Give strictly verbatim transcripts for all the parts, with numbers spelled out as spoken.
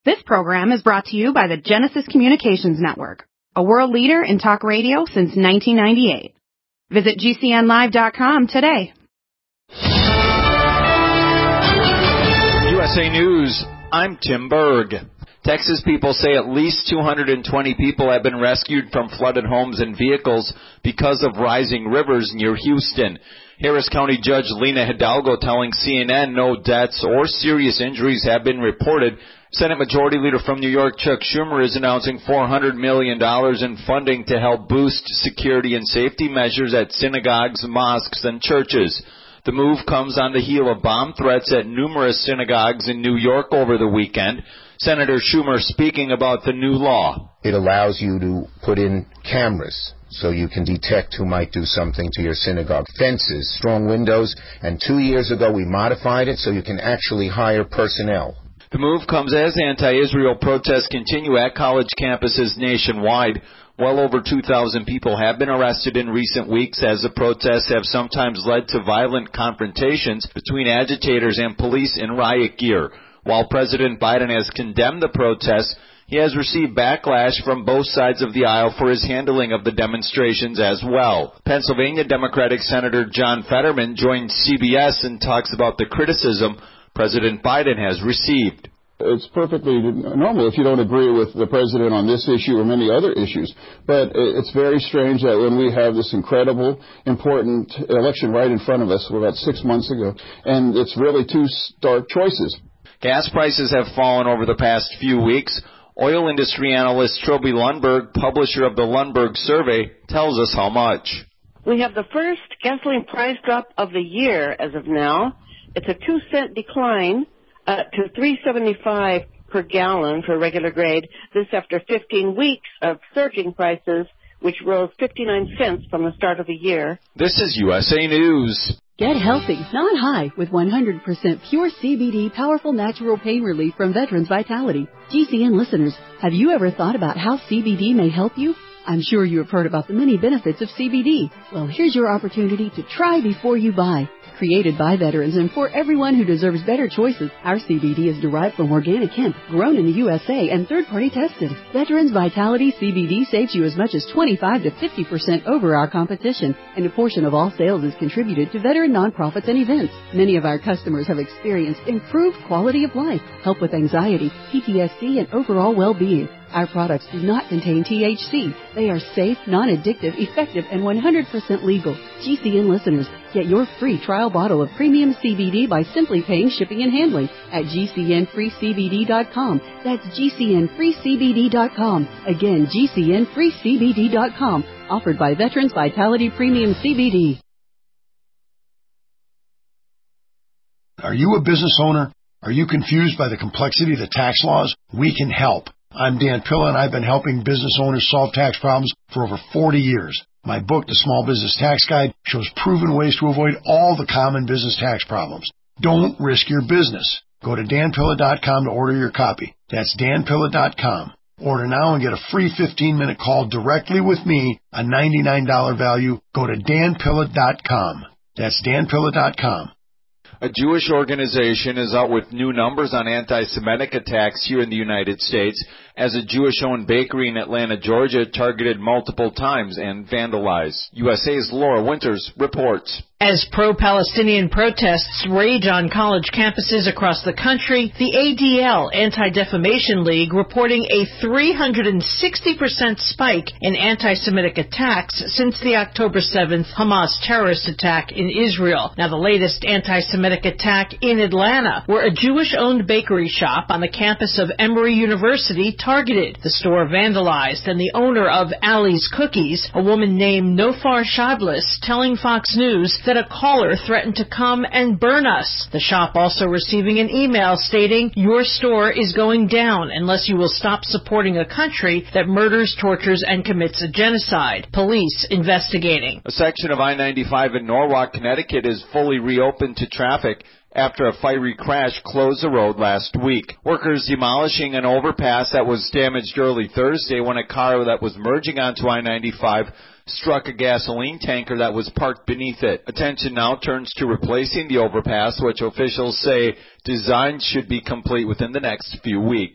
This program is brought to you by the Genesis Communications Network, a world leader in talk radio since nineteen ninety-eight. Visit G C N live dot com today. U S A News, I'm Tim Berg. Texas people say at least two hundred twenty people have been rescued from flooded homes and vehicles because of rising rivers near Houston. Harris County Judge Lena Hidalgo telling C N N no deaths or serious injuries have been reported. Senate Majority Leader from New York, Chuck Schumer, is announcing four hundred million dollars in funding to help boost security and safety measures at synagogues, mosques, and churches. The move comes on the heel of bomb threats at numerous synagogues in New York over the weekend. Senator Schumer speaking about the new law. It allows you to put in cameras so you can detect who might do something to your synagogue. Fences, strong windows, and two years ago we modified it so you can actually hire personnel. The move comes as anti-Israel protests continue at college campuses nationwide. Well over two thousand people have been arrested in recent weeks as the protests have sometimes led to violent confrontations between agitators and police in riot gear. While President Biden has condemned the protests, he has received backlash from both sides of the aisle for his handling of the demonstrations as well. Pennsylvania Democratic Senator John Fetterman joined C B S and talks about the criticism President Biden has received. It's perfectly normal if you don't agree with the president on this issue or many other issues. But it's very strange that when we have this incredible, important election right in front of us, about six months ago, and it's really two stark choices. Gas prices have fallen over the past few weeks. Oil industry analyst Trilby Lundberg, publisher of the Lundberg Survey, tells us how much. We have the first gasoline price drop of the year as of now. It's a two cent decline uh, to three seventy-five per gallon for regular grade. This after fifteen weeks of surging prices, which rose fifty-nine cents from the start of the year. This is U S A News. Get healthy, not high, with one hundred percent pure C B D powerful natural pain relief from Veterans Vitality. G C N listeners, have you ever thought about how C B D may help you? I'm sure you have heard about the many benefits of C B D. Well, here's your opportunity to try before you buy. Created by veterans and for everyone who deserves better choices, our C B D is derived from organic hemp, grown in the U S A and third-party tested. Veterans Vitality C B D saves you as much as twenty-five to fifty percent over our competition, and a portion of all sales is contributed to veteran nonprofits and events. Many of our customers have experienced improved quality of life, help with anxiety, P T S D, and overall well-being. Our products do not contain T H C. They are safe, non-addictive, effective, and one hundred percent legal. G C N listeners, get your free trial bottle of premium C B D by simply paying shipping and handling at G C N free C B D dot com. That's G C N free C B D dot com. Again, G C N free C B D dot com. Offered by Veterans Vitality Premium C B D. Are you a business owner? Are you confused by the complexity of the tax laws? We can help. I'm Dan Pilla, and I've been helping business owners solve tax problems for over forty years. My book, The Small Business Tax Guide, shows proven ways to avoid all the common business tax problems. Don't risk your business. Go to Dan Pilla dot com to order your copy. That's Dan Pilla dot com. Order now and get a free fifteen-minute call directly with me, a ninety-nine dollars value. Go to Dan Pilla dot com. That's Dan Pilla dot com. A Jewish organization is out with new numbers on anti-Semitic attacks here in the United States as a Jewish-owned bakery in Atlanta, Georgia, targeted multiple times and vandalized. U S A's Laura Winters reports. As pro-Palestinian protests rage on college campuses across the country, the A D L, Anti-Defamation League, reporting a three hundred sixty percent spike in anti-Semitic attacks since the October seventh Hamas terrorist attack in Israel. Now, the latest anti-Semitic attack in Atlanta, where a Jewish-owned bakery shop on the campus of Emory University targeted. The store vandalized, and the owner of Ali's Cookies, a woman named Nofar Shadlis, telling Fox News that a caller threatened to come and burn us. The shop also receiving an email stating, "Your store is going down unless you will stop supporting a country that murders, tortures, and commits a genocide." Police investigating. A section of I ninety-five in Norwalk, Connecticut is fully reopened to traffic after a fiery crash closed the road last week. Workers demolishing an overpass that was damaged early Thursday when a car that was merging onto I ninety-five struck a gasoline tanker that was parked beneath it. Attention now turns to replacing the overpass, which officials say design should be complete within the next few weeks.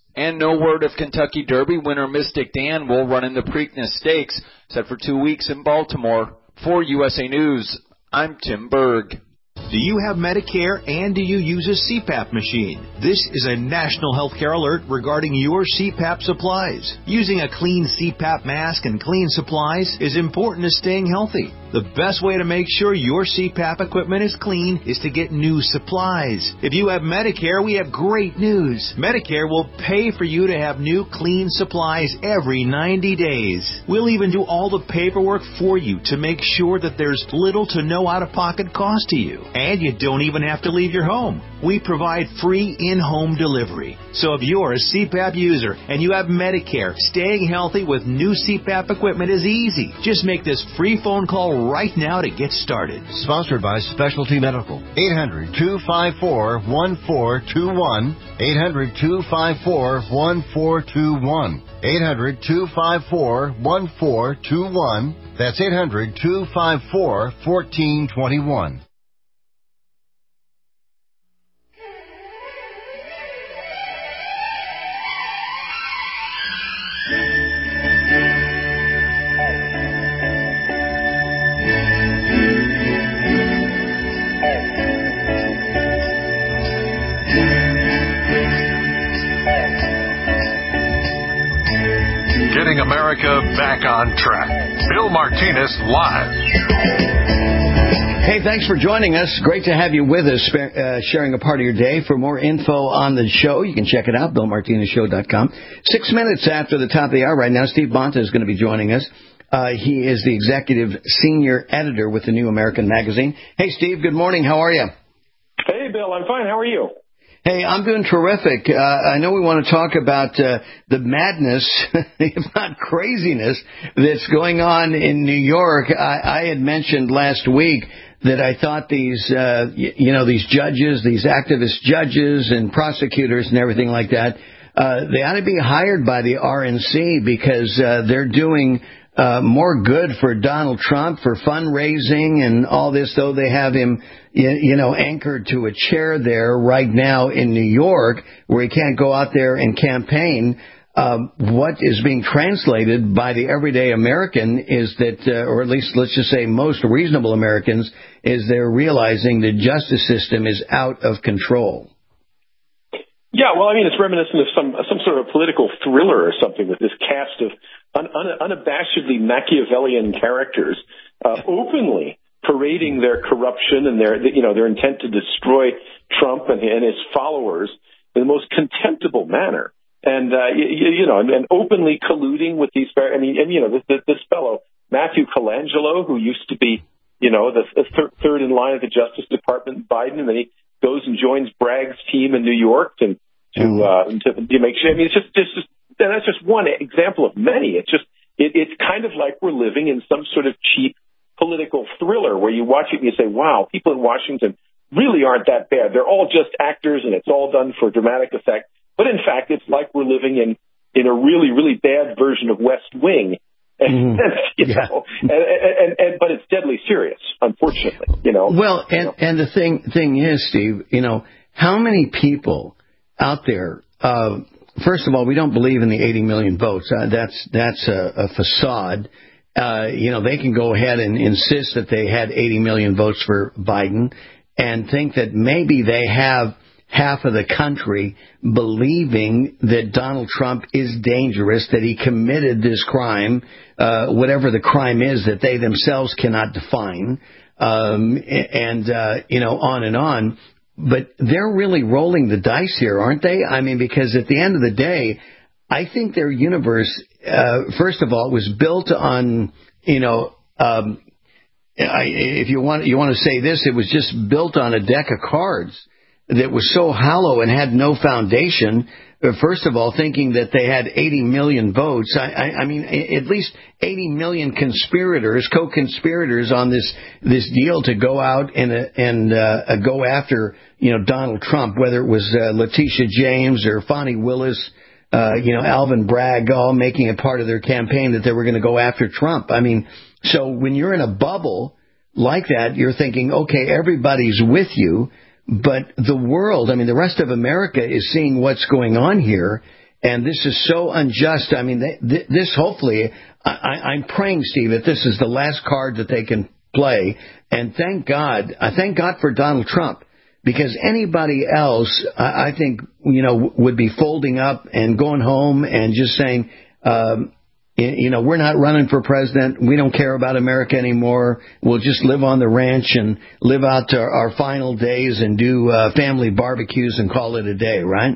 And no word if Kentucky Derby winner Mystic Dan will run in the Preakness Stakes, set for two weeks in Baltimore. For U S A News, I'm Tim Berg. Do you have Medicare and do you use a C PAP machine? This is a national healthcare alert regarding your C PAP supplies. Using a clean C PAP mask and clean supplies is important to staying healthy. The best way to make sure your C PAP equipment is clean is to get new supplies. If you have Medicare, we have great news. Medicare will pay for you to have new clean supplies every ninety days. We'll even do all the paperwork for you to make sure that there's little to no out-of-pocket cost to you. And you don't even have to leave your home. We provide free in-home delivery. So if you're a C PAP user and you have Medicare, staying healthy with new C PAP equipment is easy. Just make this free phone call right now to get started. Sponsored by Specialty Medical. eight hundred, two five four, one four two one. eight hundred, two five four, one four two one. eight hundred, two five four, one four two one. That's eight hundred, two five four, one four two one. Getting America back on track. Bill Martinez live. Hey, thanks for joining us. Great to have you with us, uh, sharing a part of your day. For more info on the show, you can check it out, bill martinez show dot com. Six minutes after the top of the hour right now, Steve Bonta is going to be joining us. Uh, he is the executive senior editor with the New American Magazine. Hey, Steve, good morning. How are you? Hey, Bill, I'm fine. How are you? Hey, I'm doing terrific. Uh, I know we want to talk about uh, the madness, if not craziness, that's going on in New York. I, I had mentioned last week that I thought these, uh, y- you know, these judges, these activist judges and prosecutors and everything like that, uh, they ought to be hired by the R N C because uh, they're doing uh, more good for Donald Trump for fundraising and all this, though they have him, you, you know, anchored to a chair there right now in New York where he can't go out there and campaign. Um, what is being translated by the everyday American is that, uh, or at least let's just say most reasonable Americans, is they're realizing the justice system is out of control. Yeah, well, I mean, it's reminiscent of some some sort of political thriller or something with this cast of un, un, unabashedly Machiavellian characters uh, openly parading their corruption and their, you know, their intent to destroy Trump and, and his followers in the most contemptible manner. And, uh, you, you know, and, and openly colluding with these, I mean, and, you know, this, this fellow, Matthew Colangelo, who used to be, you know, the, the thir- third in line at the Justice Department, Biden, and then he goes and joins Bragg's team in New York to, to, uh, to, to make sure. I mean, it's just, it's just, and that's just one example of many. It's just, it, it's kind of like we're living in some sort of cheap political thriller where you watch it and you say, wow, people in Washington really aren't that bad. They're all just actors and it's all done for dramatic effect. But in fact, it's like we're living in, in a really, really bad version of West Wing. And, mm. you yeah. know, and, and, and, but it's deadly serious, unfortunately, you know. Well, and, you know. and the thing, thing is, Steve, you know, how many people out there, uh, first of all, we don't believe in the eighty million votes. Uh, that's, that's a, a facade. Uh, you know, they can go ahead and insist that they had eighty million votes for Biden and think that maybe they have half of the country believing that Donald Trump is dangerous, that he committed this crime, uh, whatever the crime is that they themselves cannot define, um, and, uh, you know, on and on. But they're really rolling the dice here, aren't they? I mean, because at the end of the day, I think their universe, uh, first of all, was built on, you know, um, I, if you want, you want to say this, it was just built on a deck of cards that was so hollow and had no foundation. First of all, thinking that they had eighty million votes. I, I, I mean, at least eighty million conspirators, co-conspirators on this this deal to go out and uh, and uh, go after, you know, Donald Trump, whether it was uh, Letitia James or Fonnie Willis, uh, you know, Alvin Bragg, all making it part of their campaign that they were going to go after Trump. I mean, so when you're in a bubble like that, you're thinking, okay, everybody's with you. But the world, I mean, the rest of America is seeing what's going on here, And this is so unjust. I mean, they, th- this hopefully, I, I, I'm praying, Steve, that this is the last card that they can play. And thank God, I thank God for Donald Trump, because anybody else, I, I think, you know, would be folding up and going home and just saying, um, you know, we're not running for president. We don't care about America anymore. We'll just live on the ranch and live out our, our final days and do uh, family barbecues and call it a day, right?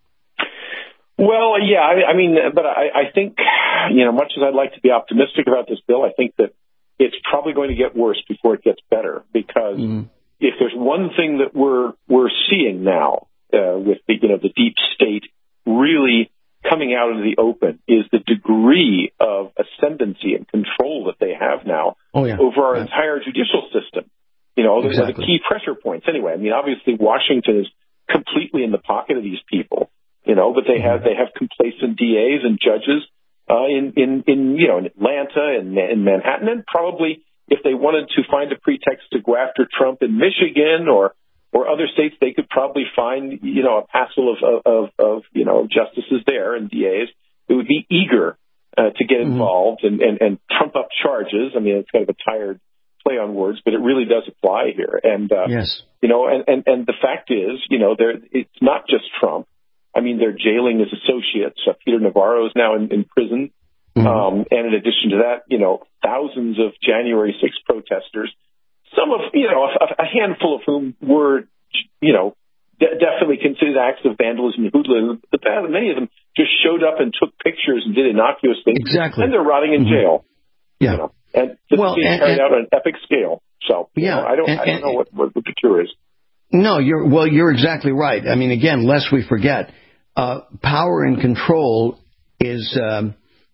Well, yeah, I, I mean, but I, I think, you know, much as I'd like to be optimistic about this bill, I think that it's probably going to get worse before it gets better, because mm-hmm. if there's one thing that we're we're seeing now uh, with the, you know, the deep state really coming out into the open is the degree of ascendancy and control that they have now oh, yeah. over our yeah. entire judicial system. You know, those exactly. are the key pressure points. Anyway, I mean, obviously Washington is completely in the pocket of these people, you know, but they have, they have complacent D As and judges uh, in, in, in, you know, in Atlanta and in Manhattan, and probably if they wanted to find a pretext to go after Trump in Michigan or or other states, they could probably find, you know, a passel of, of, of you know, justices there and D As who would be eager uh, to get involved mm-hmm. and, and, and trump up charges. I mean, it's kind of a tired play on words, but it really does apply here. And, uh, yes. you know, and, and, and the fact is, you know, there it's not just Trump. I mean, they're jailing his associates. Uh, Peter Navarro is now in, in prison. Mm-hmm. Um, and in addition to that, you know, thousands of January sixth protesters, some of, you know, a, a handful of whom were, you know, de- definitely considered acts of vandalism and hoodlum. But many of them just showed up and took pictures and did innocuous things. Exactly. And they're rotting in mm-hmm. jail. Yeah. You know, and this well, is being and, carried and, out on an epic scale. So, yeah. you know, I don't, and, I don't know what, what the cure is. No, you're, well, you're exactly right. I mean, again, lest we forget, uh, power and control is, um,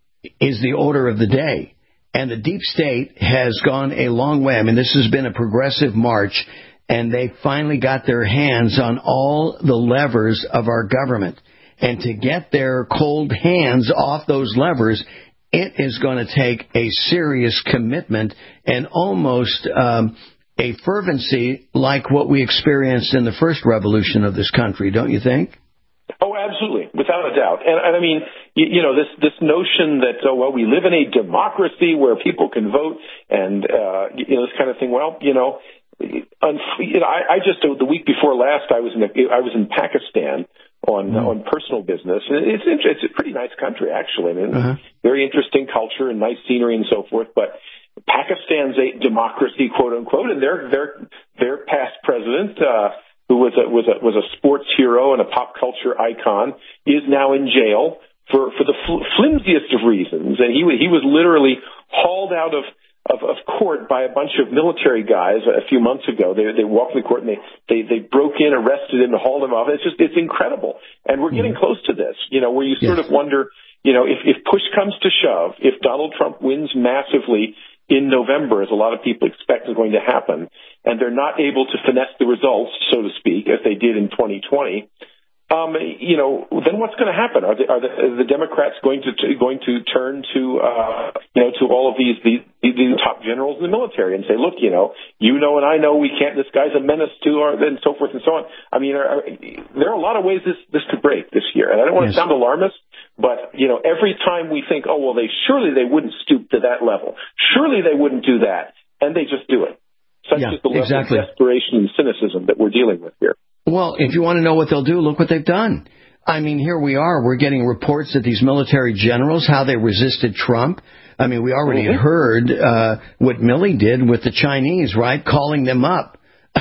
is the order of the day. And the deep state has gone a long way. I mean, this has been a progressive march, and they finally got their hands on all the levers of our government. And to get their cold hands off those levers, it is going to take a serious commitment and almost um, a fervency like what we experienced in the first revolution of this country, don't you think? Oh, absolutely, without a doubt. And, and I mean, you, you know, this this notion that, oh, well, we live in a democracy where people can vote and, uh, you know, this kind of thing. Well, you know, un- you know I, I just, the week before last, I was in, a, I was in Pakistan on mm. on personal business. And it's, it's a pretty nice country, actually. I mean, uh-huh. very interesting culture and nice scenery and so forth. But Pakistan's a democracy, quote unquote, and their their their past president, uh, who was a, was a, was a sports hero and a pop culture icon, is now in jail for, for the fl- flimsiest of reasons. And he, he was literally hauled out of, of, of court by a bunch of military guys a few months ago. They, they walked in the court and they, they, they broke in, arrested him, and hauled him off. It's just, it's incredible. And we're getting mm-hmm. close to this, you know, where you sort yes. of wonder, you know, if, if push comes to shove, if Donald Trump wins massively in November, as a lot of people expect is going to happen, and they're not able to finesse the results, so to speak, as they did in twenty twenty, um, you know, then what's going to happen? Are the, are the, are the Democrats going to, to going to turn to uh, you know to all of these, these these top generals in the military and say, look, you know, you know, and I know we can't. This guy's a menace to our, and so forth and so on. I mean, are, are, there are a lot of ways this this could break this year, and I don't want yes. to sound alarmist. But, you know, every time we think, oh, well, they surely they wouldn't stoop to that level. Surely they wouldn't do that. And they just do it. Such yeah, is the level exactly. of desperation and cynicism that we're dealing with here. Well, if you want to know what they'll do, look what they've done. I mean, here we are. We're getting reports that these military generals, how they resisted Trump. I mean, we already mm-hmm. heard uh, what Milley did with the Chinese, right, calling them up.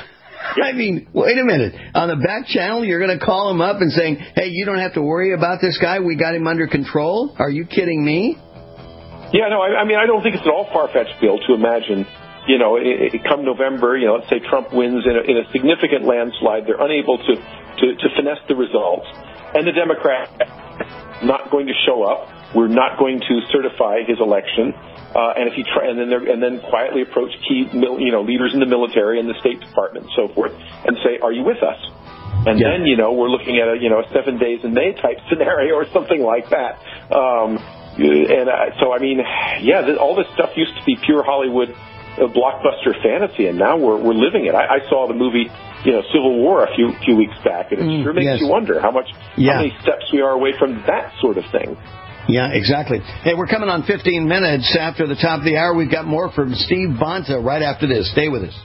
I mean, wait a minute. On the back channel, you're going to call him up and saying, hey, you don't have to worry about this guy. We got him under control. Are you kidding me? Yeah, no, I, I mean, I don't think it's at all far-fetched, Bill, to imagine, you know, it, it, come November, you know, let's say Trump wins in a, in a significant landslide. They're unable to, to, to finesse the results. And the Democrats not going to show up. We're not going to certify his election. Uh, and if he try, and then they're, and then quietly approach key, mil, you know, leaders in the military and the State Department and so forth, and say, "Are you with us?" And yeah. then, you know, we're looking at a, you know, a seven days in May type scenario or something like that. Um, and uh, so, I mean, yeah, th- all this stuff used to be pure Hollywood uh, blockbuster fantasy, and now we're we're living it. I, I saw the movie you know, civil war a few few weeks back, and it Mm, sure makes yes. you wonder how much, Yeah. how many steps we are away from that sort of thing. Yeah, exactly. Hey, we're coming on fifteen minutes after the top of the hour. We've got more from Steve Bonta right after this. Stay with us.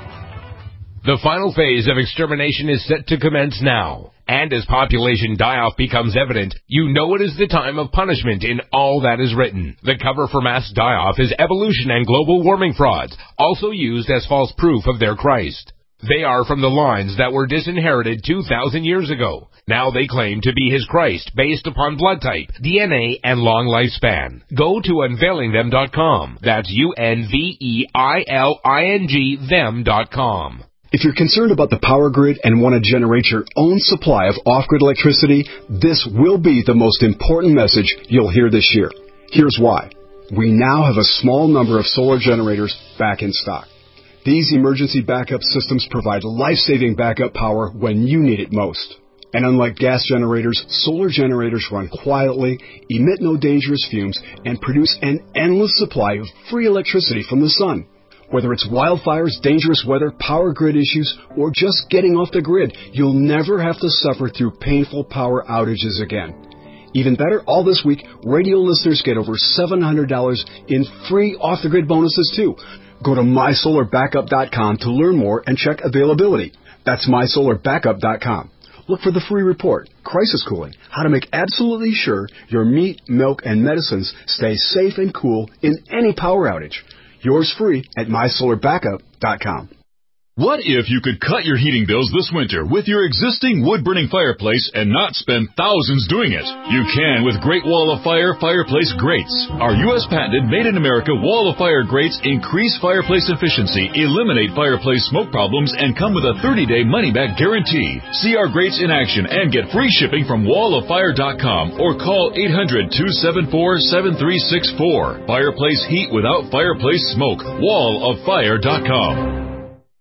The final phase of extermination is set to commence now. And as population die-off becomes evident, you know it is the time of punishment in all that is written. The cover for mass die-off is evolution and global warming frauds, also used as false proof of their Christ. They are from the lines that were disinherited two thousand years ago. Now they claim to be his Christ based upon blood type, D N A, and long lifespan. Go to unveiling them dot com. That's U N V E I L I N G them dot com. If you're concerned about the power grid and want to generate your own supply of off-grid electricity, this will be the most important message you'll hear this year. Here's why. We now have a small number of solar generators back in stock. These emergency backup systems provide life-saving backup power when you need it most. And unlike gas generators, solar generators run quietly, emit no dangerous fumes, and produce an endless supply of free electricity from the sun. Whether it's wildfires, dangerous weather, power grid issues, or just getting off the grid, you'll never have to suffer through painful power outages again. Even better, all this week, radio listeners get over seven hundred dollars in free off-the-grid bonuses, too. Go to my solar backup dot com to learn more and check availability. That's my solar backup dot com. Look for the free report, Crisis Cooling, how to make absolutely sure your meat, milk, and medicines stay safe and cool in any power outage. Yours free at my solar backup dot com. What if you could cut your heating bills this winter with your existing wood-burning fireplace and not spend thousands doing it? You can with Great Wall of Fire fireplace grates. Our U S patented made-in-America Wall of Fire grates increase fireplace efficiency, eliminate fireplace smoke problems, and come with a thirty-day money-back guarantee. See our grates in action and get free shipping from wall of fire dot com or call eight hundred, two seven four, seven three six four. Fireplace heat without fireplace smoke. wall of fire dot com.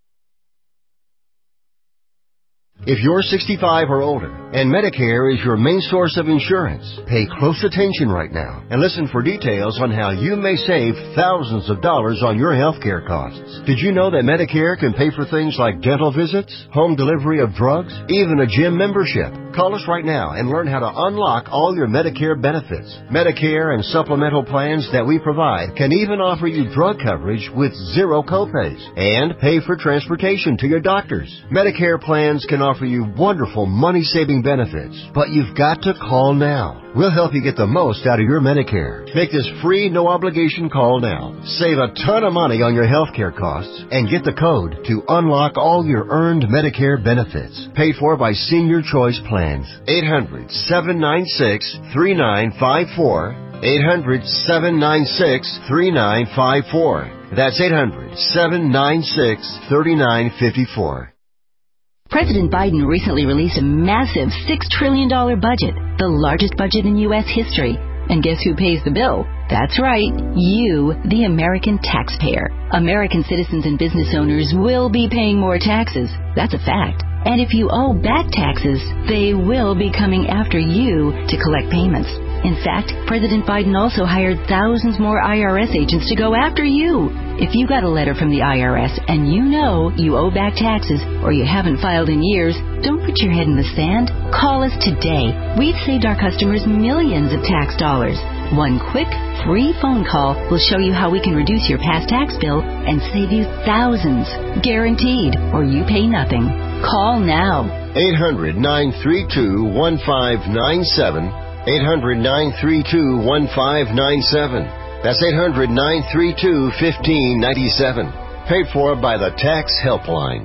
If you're sixty-five or older and Medicare is your main source of insurance, pay close attention right now and listen for details on how you may save thousands of dollars on your health care costs. Did you know that Medicare can pay for things like dental visits, home delivery of drugs, even a gym membership? Call us right now and learn how to unlock all your Medicare benefits. Medicare and supplemental plans that we provide can even offer you drug coverage with zero copays and pay for transportation to your doctors. Medicare plans can offer you wonderful money-saving benefits, but you've got to call now. We'll help you get the most out of your Medicare. Make this free, no-obligation call now. Save a ton of money on your health care costs and get the code to unlock all your earned Medicare benefits. Paid for by Senior Choice Plans. eight hundred, seven nine six, three nine five four. eight hundred, seven nine six, three nine five four. That's eight hundred, seven nine six, three nine five four. President Biden recently released a massive six trillion dollars budget, the largest budget in U S history. And guess who pays the bill? That's right, you, the American taxpayer. American citizens and business owners will be paying more taxes. That's a fact. And if you owe back taxes, they will be coming after you to collect payments. In fact, President Biden also hired thousands more I R S agents to go after you. If you got a letter from the I R S and you know you owe back taxes or you haven't filed in years, don't put your head in the sand. Call us today. We've saved our customers millions of tax dollars. One quick, free phone call will show you how we can reduce your past tax bill and save you thousands. Guaranteed, or you pay nothing. Call now. eight hundred, nine three two, one five nine seven. eight hundred, nine three two, one five nine seven. That's eight hundred, nine three two, one five nine seven. Paid for by the Tax Helpline.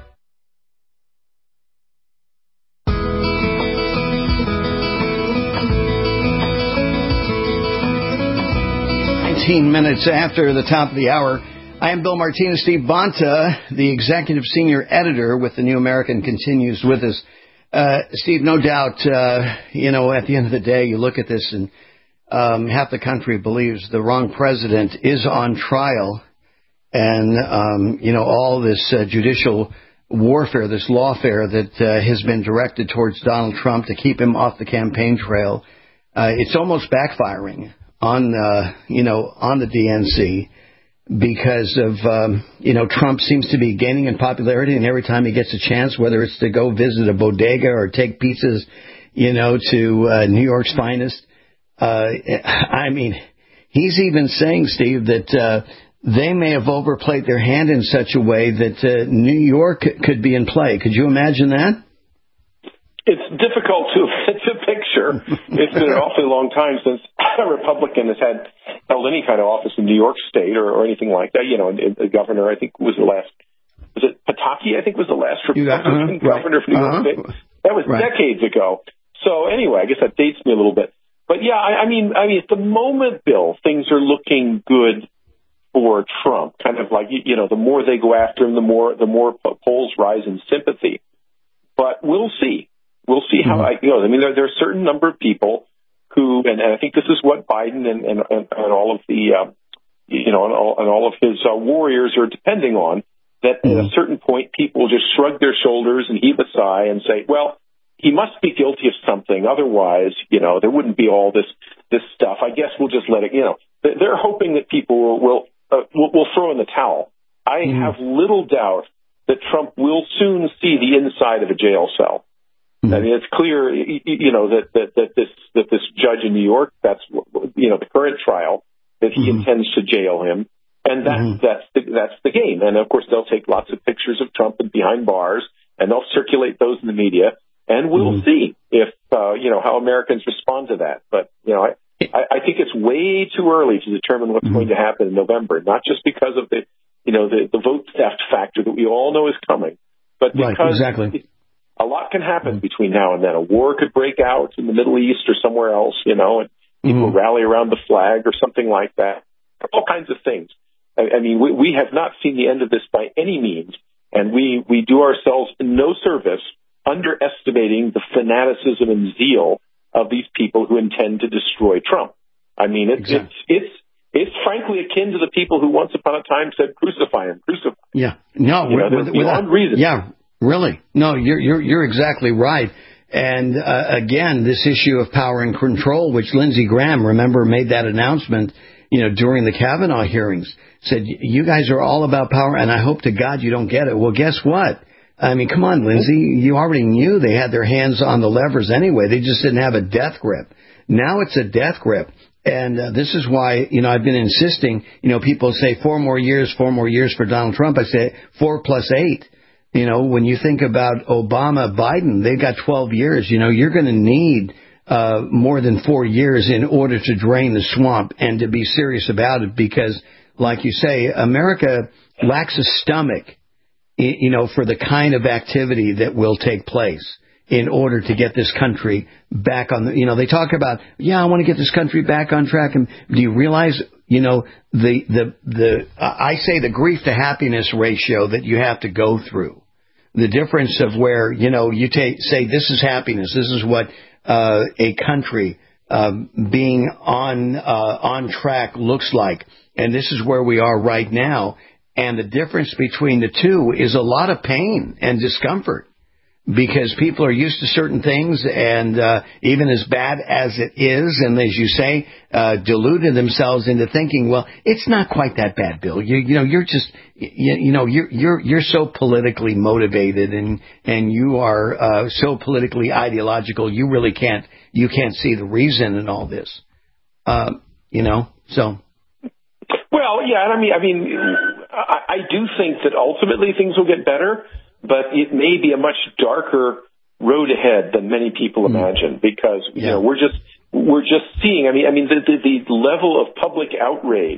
nineteen minutes after the top of the hour. I am Bill Martinez. Steve Bonta, the executive senior editor with The New American, continues with us. Uh, Steve, no doubt, uh, you know, at the end of the day, you look at this and um, half the country believes the wrong president is on trial. And, um, you know, all this uh, judicial warfare, this lawfare that uh, has been directed towards Donald Trump to keep him off the campaign trail, uh, it's almost backfiring on, uh, you know, on the D N C. because of, um, you know, Trump seems to be gaining in popularity, and every time he gets a chance, whether it's to go visit a bodega or take pizzas, you know, to uh, New York's finest, uh, I mean, he's even saying, Steve, that uh, they may have overplayed their hand in such a way that uh, New York could be in play. Could you imagine that? It's difficult to, to picture. It's been an awfully long time since a Republican has had held any kind of office in New York State or, or anything like that. You know, the governor, I think, was the last, was it Pataki, I think, was the last Republican uh-huh, governor right. of New York uh-huh. State. That was right. decades ago. So anyway, I guess that dates me a little bit. But yeah, I, I mean, I mean, at the moment, Bill, things are looking good for Trump. Kind of like, you know, the more they go after him, the more the more polls rise in sympathy. But we'll see. We'll see how mm-hmm. it goes. I mean, there, there are a certain number of people who, and, and I think this is what Biden and, and, and all of the, uh, you know, and all, and all of his uh, warriors are depending on, that mm-hmm. at a certain point, people just shrug their shoulders and heave a sigh and say, well, he must be guilty of something. Otherwise, you know, there wouldn't be all this this stuff. I guess we'll just let it, you know. They're hoping that people will will, uh, will, will throw in the towel. I mm-hmm. have little doubt that Trump will soon see the inside of a jail cell. Mm-hmm. I mean, it's clear, you know, that, that, that this that this judge in New York, that's, you know, the current trial, that he mm-hmm. intends to jail him. And that, mm-hmm. that's, the, that's the game. And, of course, they'll take lots of pictures of Trump behind bars, and they'll circulate those in the media. And we'll mm-hmm. see if, uh, you know, how Americans respond to that. But, you know, I, I think it's way too early to determine what's mm-hmm. going to happen in November, not just because of the, you know, the, the vote theft factor that we all know is coming, but because right, exactly. a lot can happen between now and then. A war could break out in the Middle East or somewhere else, you know, and people mm-hmm. rally around the flag or something like that. All kinds of things. I, I mean, we, we have not seen the end of this by any means, and we, we do ourselves no service underestimating the fanaticism and zeal of these people who intend to destroy Trump. I mean, it, exactly. it's it's it's frankly akin to the people who once upon a time said, "Crucify him, crucify him." Yeah, no, you know, with, beyond without, reason. Yeah, really. No, you're you're you're exactly right. And uh, again, this issue of power and control, which Lindsey Graham, remember, made that announcement, you know, during the Kavanaugh hearings, said, "You guys are all about power, and I hope to God you don't get it." Well, guess what? I mean, come on, Lindsay. You already knew they had their hands on the levers anyway. They just didn't have a death grip. Now it's a death grip. And uh, this is why, you know, I've been insisting, you know, people say four more years, four more years for Donald Trump. I say four plus eight. You know, when you think about Obama, Biden, they've got twelve years. You know, you're going to need uh, more than four years in order to drain the swamp and to be serious about it because, like you say, America lacks a stomach, you know, for the kind of activity that will take place in order to get this country back on the, you know, they talk about, yeah, I want to get this country back on track. And do you realize, you know, the, the, the, I say the grief to happiness ratio that you have to go through, the difference of where, you know, you take, say, this is happiness. This is what, uh, a country, um, being on, uh, on track looks like. And this is where we are right now. And the difference between the two is a lot of pain and discomfort because people are used to certain things and uh, even as bad as it is, and as you say, uh, deluded themselves into thinking, well, it's not quite that bad, Bill. You, you know, you're just, you, you know, you're you're you're so politically motivated and and you are uh, so politically ideological. You really can't you can't see the reason in all this, uh, you know. So. Well, yeah, and I mean, I mean, I, I do think that ultimately things will get better, but it may be a much darker road ahead than many people mm. imagine because yeah. you know we're just we're just seeing. I mean, I mean the, the the level of public outrage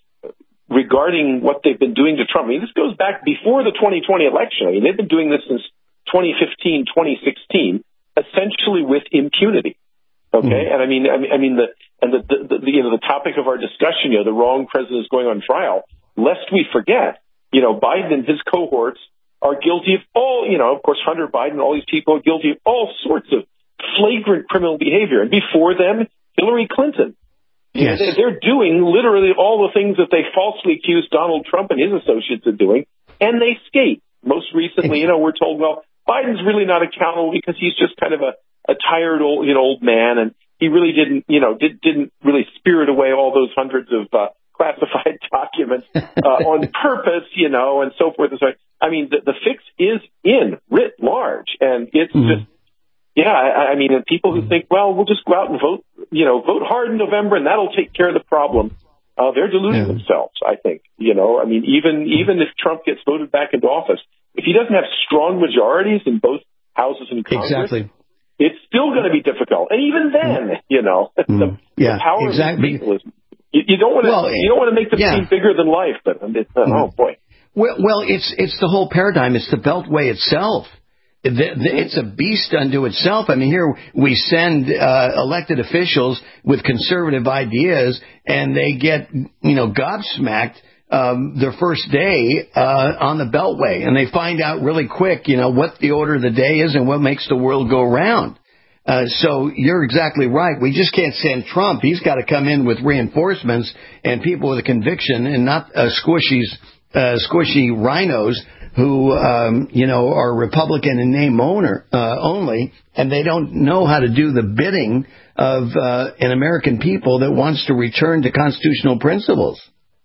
regarding what they've been doing to Trump. I mean, this goes back before the twenty twenty election. I mean, they've been doing this since twenty fifteen, twenty sixteen, essentially with impunity. Okay, mm. and I mean, I mean, I mean the. And the, the, the, you know, the topic of our discussion, you know, the wrong president is going on trial, lest we forget, you know, Biden and his cohorts are guilty of all, you know, of course, Hunter Biden, all these people are guilty of all sorts of flagrant criminal behavior. And before them, Hillary Clinton. Yes. You know, they're doing literally all the things that they falsely accused Donald Trump and his associates of doing, and they skate. Most recently, you know, we're told, well, Biden's really not accountable because he's just kind of a, a tired old, you know, old man, and he really didn't, you know, did, didn't really spirit away all those hundreds of uh, classified documents uh, on purpose, you know, and so forth and so on. I mean, the, the fix is in writ large, and it's mm. just, yeah, I, I mean, and people who think, well, we'll just go out and vote, you know, vote hard in November, and that'll take care of the problem. Uh, they're deluding yeah. themselves, I think. You know, I mean, even even if Trump gets voted back into office, if he doesn't have strong majorities in both houses in Congress, exactly. it's still going to be difficult. And even then, you know, mm. the, yeah, the power exactly. of the people is, you, you don't want to well, you don't want to make them yeah. seem bigger than life, but it's, uh, mm. oh boy. Well, well, it's it's the whole paradigm. It's the Beltway itself. The, the, it's a beast unto itself. I mean, here we send uh, elected officials with conservative ideas, and they get, you know, gobsmacked um, their first day uh, on the Beltway, and they find out really quick, you know, what the order of the day is and what makes the world go round. Uh, so you're exactly right. We just can't send Trump. He's got to come in with reinforcements and people with a conviction, and not uh, squishies, uh, squishy rhinos who, um, you know, are Republican in name owner, uh, only, and they don't know how to do the bidding of uh, an American people that wants to return to constitutional principles.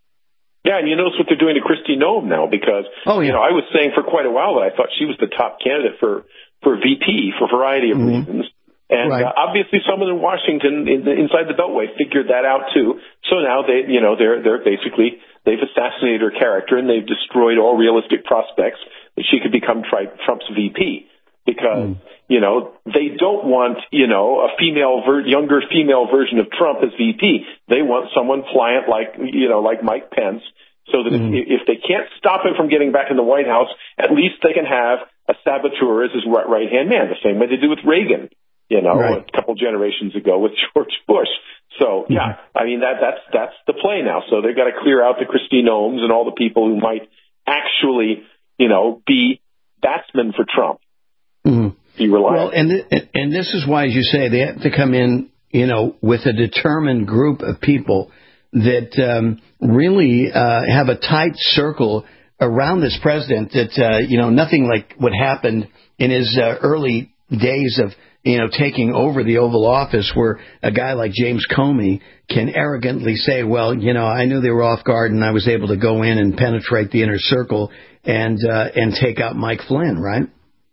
Yeah, and you notice what they're doing to Kristi Noem now, because, oh, yeah. you know, I was saying for quite a while that I thought she was the top candidate for, for V P for a variety of mm-hmm. reasons. And right. uh, obviously someone in Washington in the, inside the Beltway figured that out too. So now they, you know, they're, they're basically, they've assassinated her character and they've destroyed all realistic prospects that she could become tri- Trump's V P. Because, mm. you know, they don't want, you know, a female, ver- younger female version of Trump as V P. They want someone pliant like, you know, like Mike Pence, so that mm. if, if they can't stop him from getting back in the White House, at least they can have a saboteur as his right-hand man, the same way they did with Reagan. You know, right. a couple generations ago with George Bush. So, yeah, mm-hmm. I mean, that that's that's the play now. So they've got to clear out the Kristi Noems and all the people who might actually, you know, be batsmen for Trump. Mm-hmm. Be reliable. Well, and, th- and this is why, as you say, they have to come in, you know, with a determined group of people that um, really uh, have a tight circle around this president that, uh, you know, nothing like what happened in his uh, early days of, you know, taking over the Oval Office, where a guy like James Comey can arrogantly say, well, you know, I knew they were off guard and I was able to go in and penetrate the inner circle and uh, and take out Mike Flynn, right?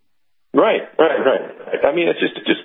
Right, right, right. I mean, it's just just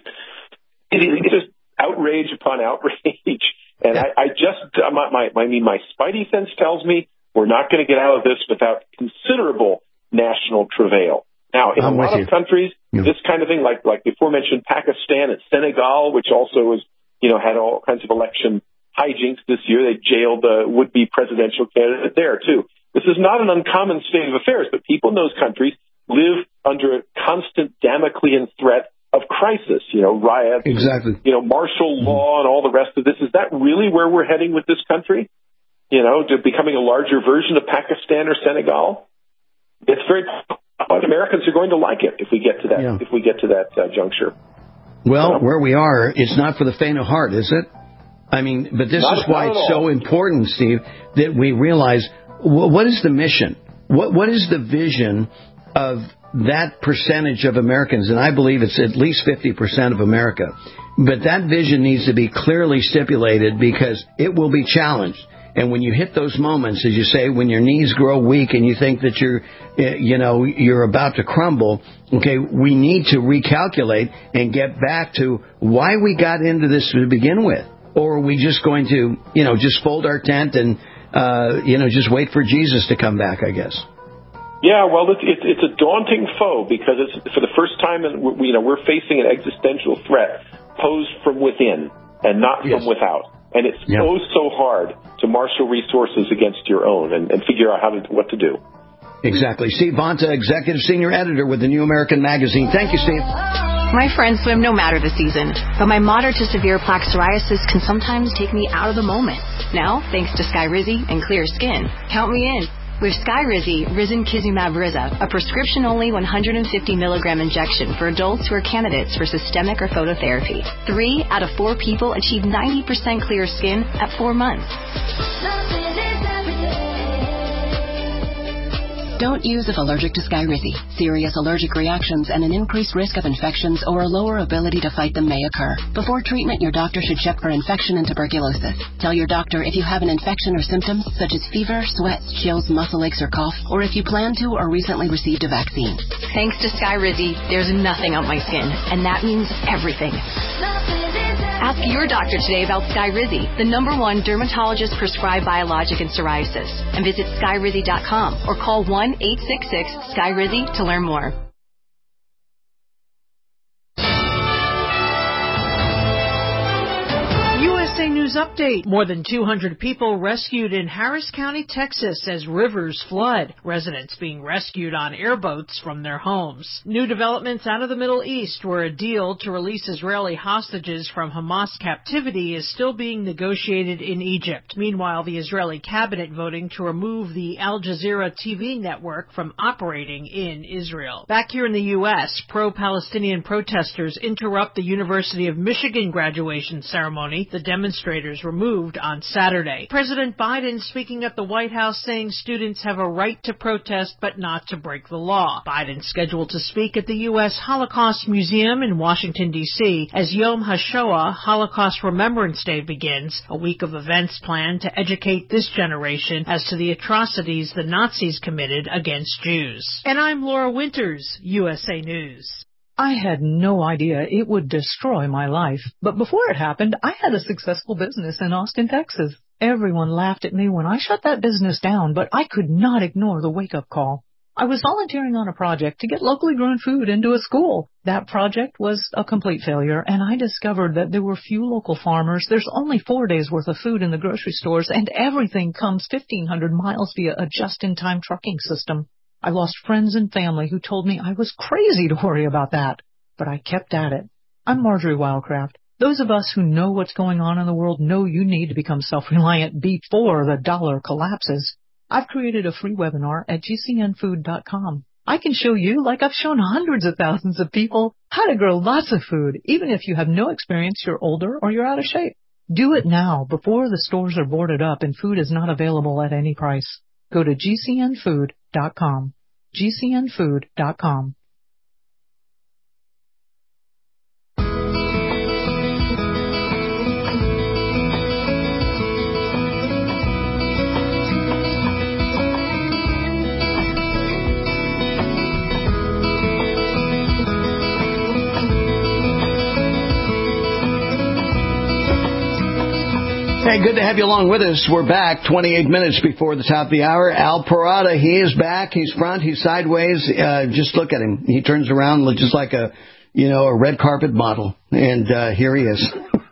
it's just outrage upon outrage, and I, I just my, my I mean my spidey sense tells me we're not going to get out of this without considerable national travail. Now, in I'm a lot of you. countries, yeah. this kind of thing, like like the aforementioned Pakistan and Senegal, which also was, you know, had all kinds of election hijinks this year. They jailed the would-be presidential candidate there, too. This is not an uncommon state of affairs, but people in those countries live under a constant Damoclean threat of crisis, you know, riots, exactly. you know, martial law and all the rest of this. Is that really where we're heading with this country? You know, to becoming a larger version of Pakistan or Senegal? It's very... Americans are going to like it if we get to that. Yeah. If we get to that uh, juncture. Well, where we are, it's not for the faint of heart, is it? I mean, but this not, is why it's so important, Steve, that we realize w- what is the mission? What what is the vision of that percentage of Americans? And I believe it's at least fifty percent of America. But that vision needs to be clearly stipulated, because it will be challenged. And when you hit those moments, as you say, when your knees grow weak and you think that you're, you know, you're about to crumble, okay, we need to recalculate and get back to why we got into this to begin with. Or are we just going to, you know, just fold our tent and, uh, you know, just wait for Jesus to come back, I guess? Yeah, well, it's, it's, it's a daunting foe, because it's for the first time, in, you know, we're facing an existential threat posed from within and not yes. from without. And it's yeah. so, so hard to marshal resources against your own and, and figure out how to what to do. Exactly. Steve Bonta, Executive Senior Editor with the New American Magazine. Thank you, Steve. My friends swim no matter the season, but my moderate to severe plaque psoriasis can sometimes take me out of the moment. Now, thanks to Skyrizi and Clear Skin, count me in. With Skyrizi, Risankizumab Riza, a prescription-only one hundred fifty milligram injection for adults who are candidates for systemic or phototherapy. Three out of four people achieve ninety percent clear skin at four months. Don't use if allergic to Skyrizi. Serious allergic reactions and an increased risk of infections or a lower ability to fight them may occur. Before treatment, your doctor should check for infection and tuberculosis. Tell your doctor if you have an infection or symptoms such as fever, sweats, chills, muscle aches, or cough, or if you plan to or recently received a vaccine. Thanks to Skyrizi, there's nothing on my skin, and that means everything. Ask your doctor today about Skyrizi, the number one dermatologist-prescribed biologic in psoriasis, and visit skyrizi dot com or call one eight six six Skyrizi to learn more. U S A News Update. More than two hundred people rescued in Harris County, Texas as rivers flood. Residents being rescued on airboats from their homes. New developments out of the Middle East, where a deal to release Israeli hostages from Hamas captivity is still being negotiated in Egypt. Meanwhile, the Israeli cabinet voting to remove the Al Jazeera T V network from operating in Israel. Back here in the U S, pro-Palestinian protesters interrupt the University of Michigan graduation ceremony. The demonstrators removed on Saturday. President Biden speaking at the White House saying students have a right to protest but not to break the law. Biden scheduled to speak at the U S Holocaust Museum in Washington, D C as Yom HaShoah, Holocaust Remembrance Day, begins, a week of events planned to educate this generation as to the atrocities the Nazis committed against Jews. And I'm Laura Winters, U S A News. I had no idea it would destroy my life. But before it happened, I had a successful business in Austin, Texas. Everyone laughed at me when I shut that business down, but I could not ignore the wake-up call. I was volunteering on a project to get locally grown food into a school. That project was a complete failure, and I discovered that there were few local farmers. There's only four days' worth of food in the grocery stores, and everything comes fifteen hundred miles via a just-in-time trucking system. I lost friends and family who told me I was crazy to worry about that, but I kept at it. I'm Marjorie Wildcraft. Those of us who know what's going on in the world know you need to become self-reliant before the dollar collapses. I've created a free webinar at G C N food dot com. I can show you, like I've shown hundreds of thousands of people, how to grow lots of food, even if you have no experience, you're older, or you're out of shape. Do it now, before the stores are boarded up and food is not available at any price. Go to G C N food dot com. G C N food dot com. Hey, good to have you along with us. We're back twenty-eight minutes before the top of the hour. Al Parada, he is back. He's front. He's sideways. Uh, just look at him. He turns around, looks just like a, you know, a red carpet model. And uh, here he is.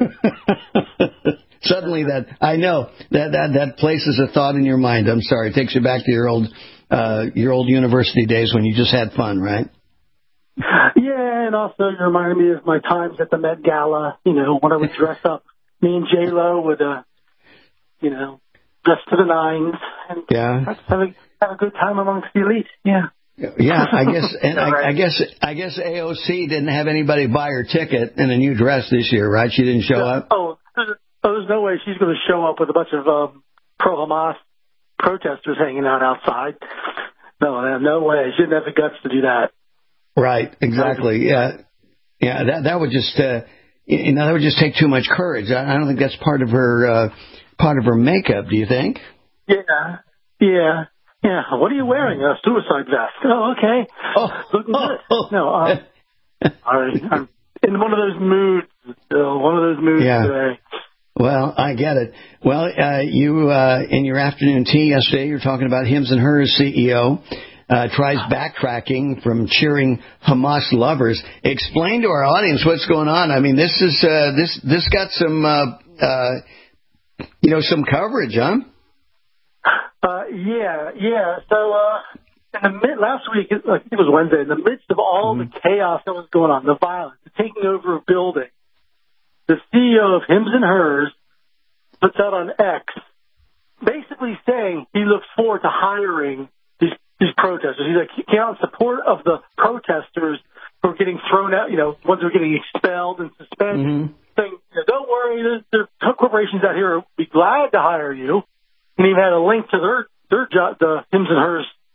Suddenly that, I know, that, that, that places a thought in your mind. I'm sorry. It takes you back to your old, uh, your old university days when you just had fun, right? Yeah, and also you reminded me of my times at the Met Gala, you know, when I would dress up. Me and J-Lo would, uh, you know, dress to the nines and yeah. have a have a good time amongst the elite. Yeah. Yeah, I guess, and I, I guess, I guess A O C didn't have anybody buy her ticket in a new dress this year, right? She didn't show yeah. up. Oh, there's, oh, there's no way she's going to show up with a bunch of um, pro-Hamas protesters hanging out outside. No, no way. She didn't have the guts to do that. Right. Exactly. Yeah. Yeah. That that would just. Uh, You know, that would just take too much courage. I don't think that's part of her uh, part of her makeup. Do you think? Yeah, yeah, yeah. What are you wearing? A suicide vest? Oh, okay. Oh, look at this. Oh, no, um, sorry, I'm in one of those moods. Uh, one of those moods yeah. today. Well, I get it. Well, uh, you uh, in your afternoon tea yesterday, you were talking about Hims and Hers C E O. Uh, tries backtracking from cheering Hamas lovers. Explain to our audience what's going on. I mean, this is uh, this this got some uh, uh, you know some coverage, huh? Uh, yeah, yeah. So uh, in the mid last week, I think it was Wednesday, in the midst of all mm-hmm. the chaos that was going on, the violence, the taking over of buildings, the C E O of Hims and Hers puts out on X, basically saying he looks forward to hiring these. These protesters. He's like, he came out in support of the protesters who are getting thrown out, you know, ones who are getting expelled and suspended, mm-hmm. saying, don't worry, there's, there's corporations out here who will be glad to hire you. And he had a link to their, their job, the Hims and Hers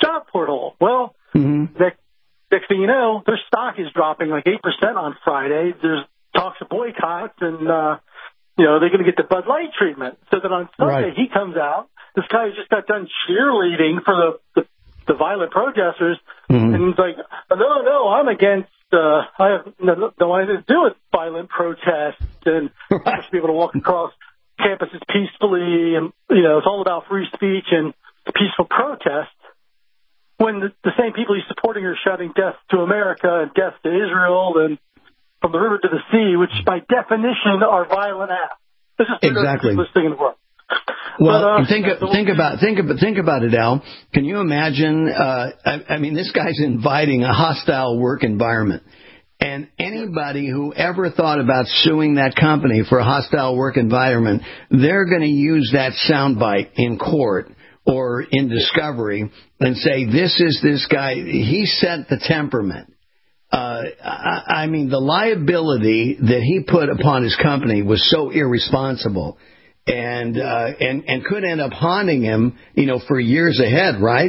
job portal. Well, mm-hmm. next, next thing you know, their stock is dropping like eight percent on Friday. There's talks of boycotts, and, uh, you know, they're going to get the Bud Light treatment. So that on Sunday, right. he comes out. This guy just got done cheerleading for the, the, the violent protesters, mm-hmm. and he's like, no, no, I'm against, uh, I have no, no anything to do with violent protests, and right. to be able to walk across campuses peacefully, and, you know, it's all about free speech and peaceful protest, when the, the same people he's supporting are shouting death to America and death to Israel and from the river to the sea, which by definition are violent acts. This is exactly the thing in the world. Well, but, uh, think think about think about think about it, Al. Can you imagine? Uh, I, I mean, this guy's inviting a hostile work environment, and anybody who ever thought about suing that company for a hostile work environment, they're going to use that soundbite in court or in discovery and say, "This is this guy. He set the temperament." Uh, I, I mean, the liability that he put upon his company was so irresponsible. And, uh, and, and could end up haunting him, you know, for years ahead, right?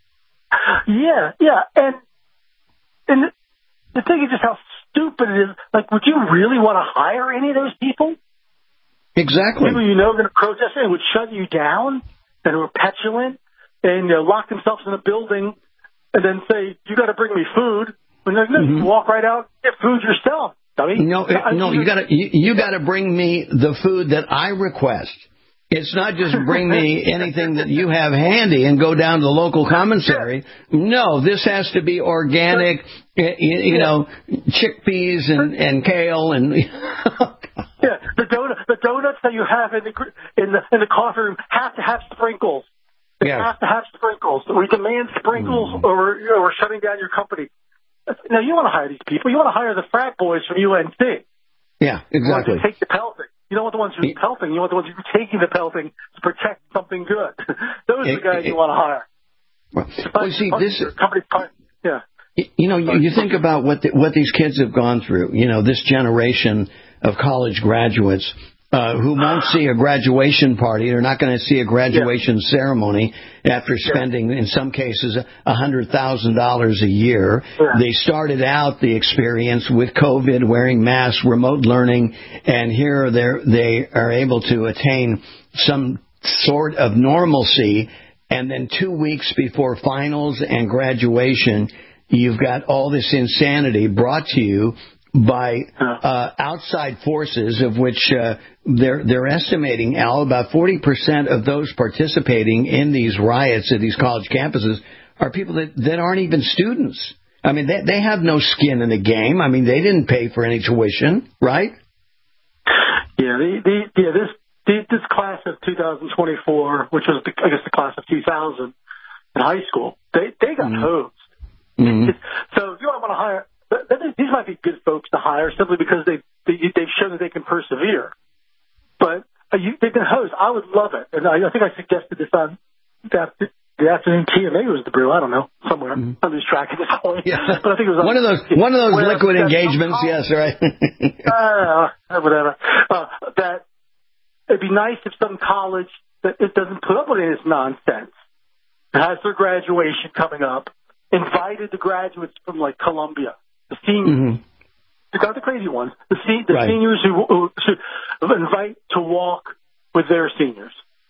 Yeah, yeah. And, and the thing is just how stupid it is. Like, would you really want to hire any of those people? Exactly. People you know are going to protest and would shut you down and who are petulant and, you know, lock themselves in a building and then say, you got to bring me food. And then mm-hmm. you walk right out, get food yourself. I mean, no, it, no, you gotta, you, you gotta bring me the food that I request. It's not just bring me anything that you have handy and go down to the local commissary. No, this has to be organic, you, you know, chickpeas and, and kale and. yeah, the donut, the donuts that you have in the in the in the coffee room have to have sprinkles. They yes. have to have sprinkles. We demand sprinkles, mm. or you know, we're shutting down your company. Now, you want to hire these people. You want to hire the frat boys from U N C. Yeah, exactly. You want to take the pelting. You don't want the ones who are pelting. You want the ones who are taking the pelting to protect something good. Those are the guys it, you want to hire. Well, well see, this company, yeah. You know, you, you think about what the, what these kids have gone through. You know, this generation of college graduates uh, who won't see a graduation party. They're not going to see a graduation yeah. ceremony after spending, yeah. in some cases, a hundred thousand dollars a year. Yeah. They started out the experience with COVID, wearing masks, remote learning, and here they're, they are able to attain some sort of normalcy. And then two weeks before finals and graduation, you've got all this insanity brought to you by uh, outside forces, of which uh, they're they're estimating, Al, about forty percent of those participating in these riots at these college campuses are people that, that aren't even students. I mean, they they have no skin in the game. I mean, they didn't pay for any tuition, right? Yeah, the, the, yeah. This the, this class of two thousand twenty-four, which was the, I guess the class of two thousand in high school, they they got mm-hmm. hosed. Mm-hmm. So if you want to hire. These might be good folks to hire simply because they, they, they've shown that they can persevere. But uh, you, they've been hosed. I would love it. And I, I think I suggested this on the, the afternoon tea, and maybe it was the brew. I don't know. Somewhere. Mm-hmm. I'm just tracking this point. Yeah. But I think it was one of those, one of those liquid engagements. Yes, right. uh, whatever. Uh, that it'd be nice if some college that it doesn't put up with any of this nonsense, it has their graduation coming up, invited the graduates from like Columbia. The seniors, mm-hmm. not the crazy ones, the, se- the right. seniors who, who should invite to walk with their seniors.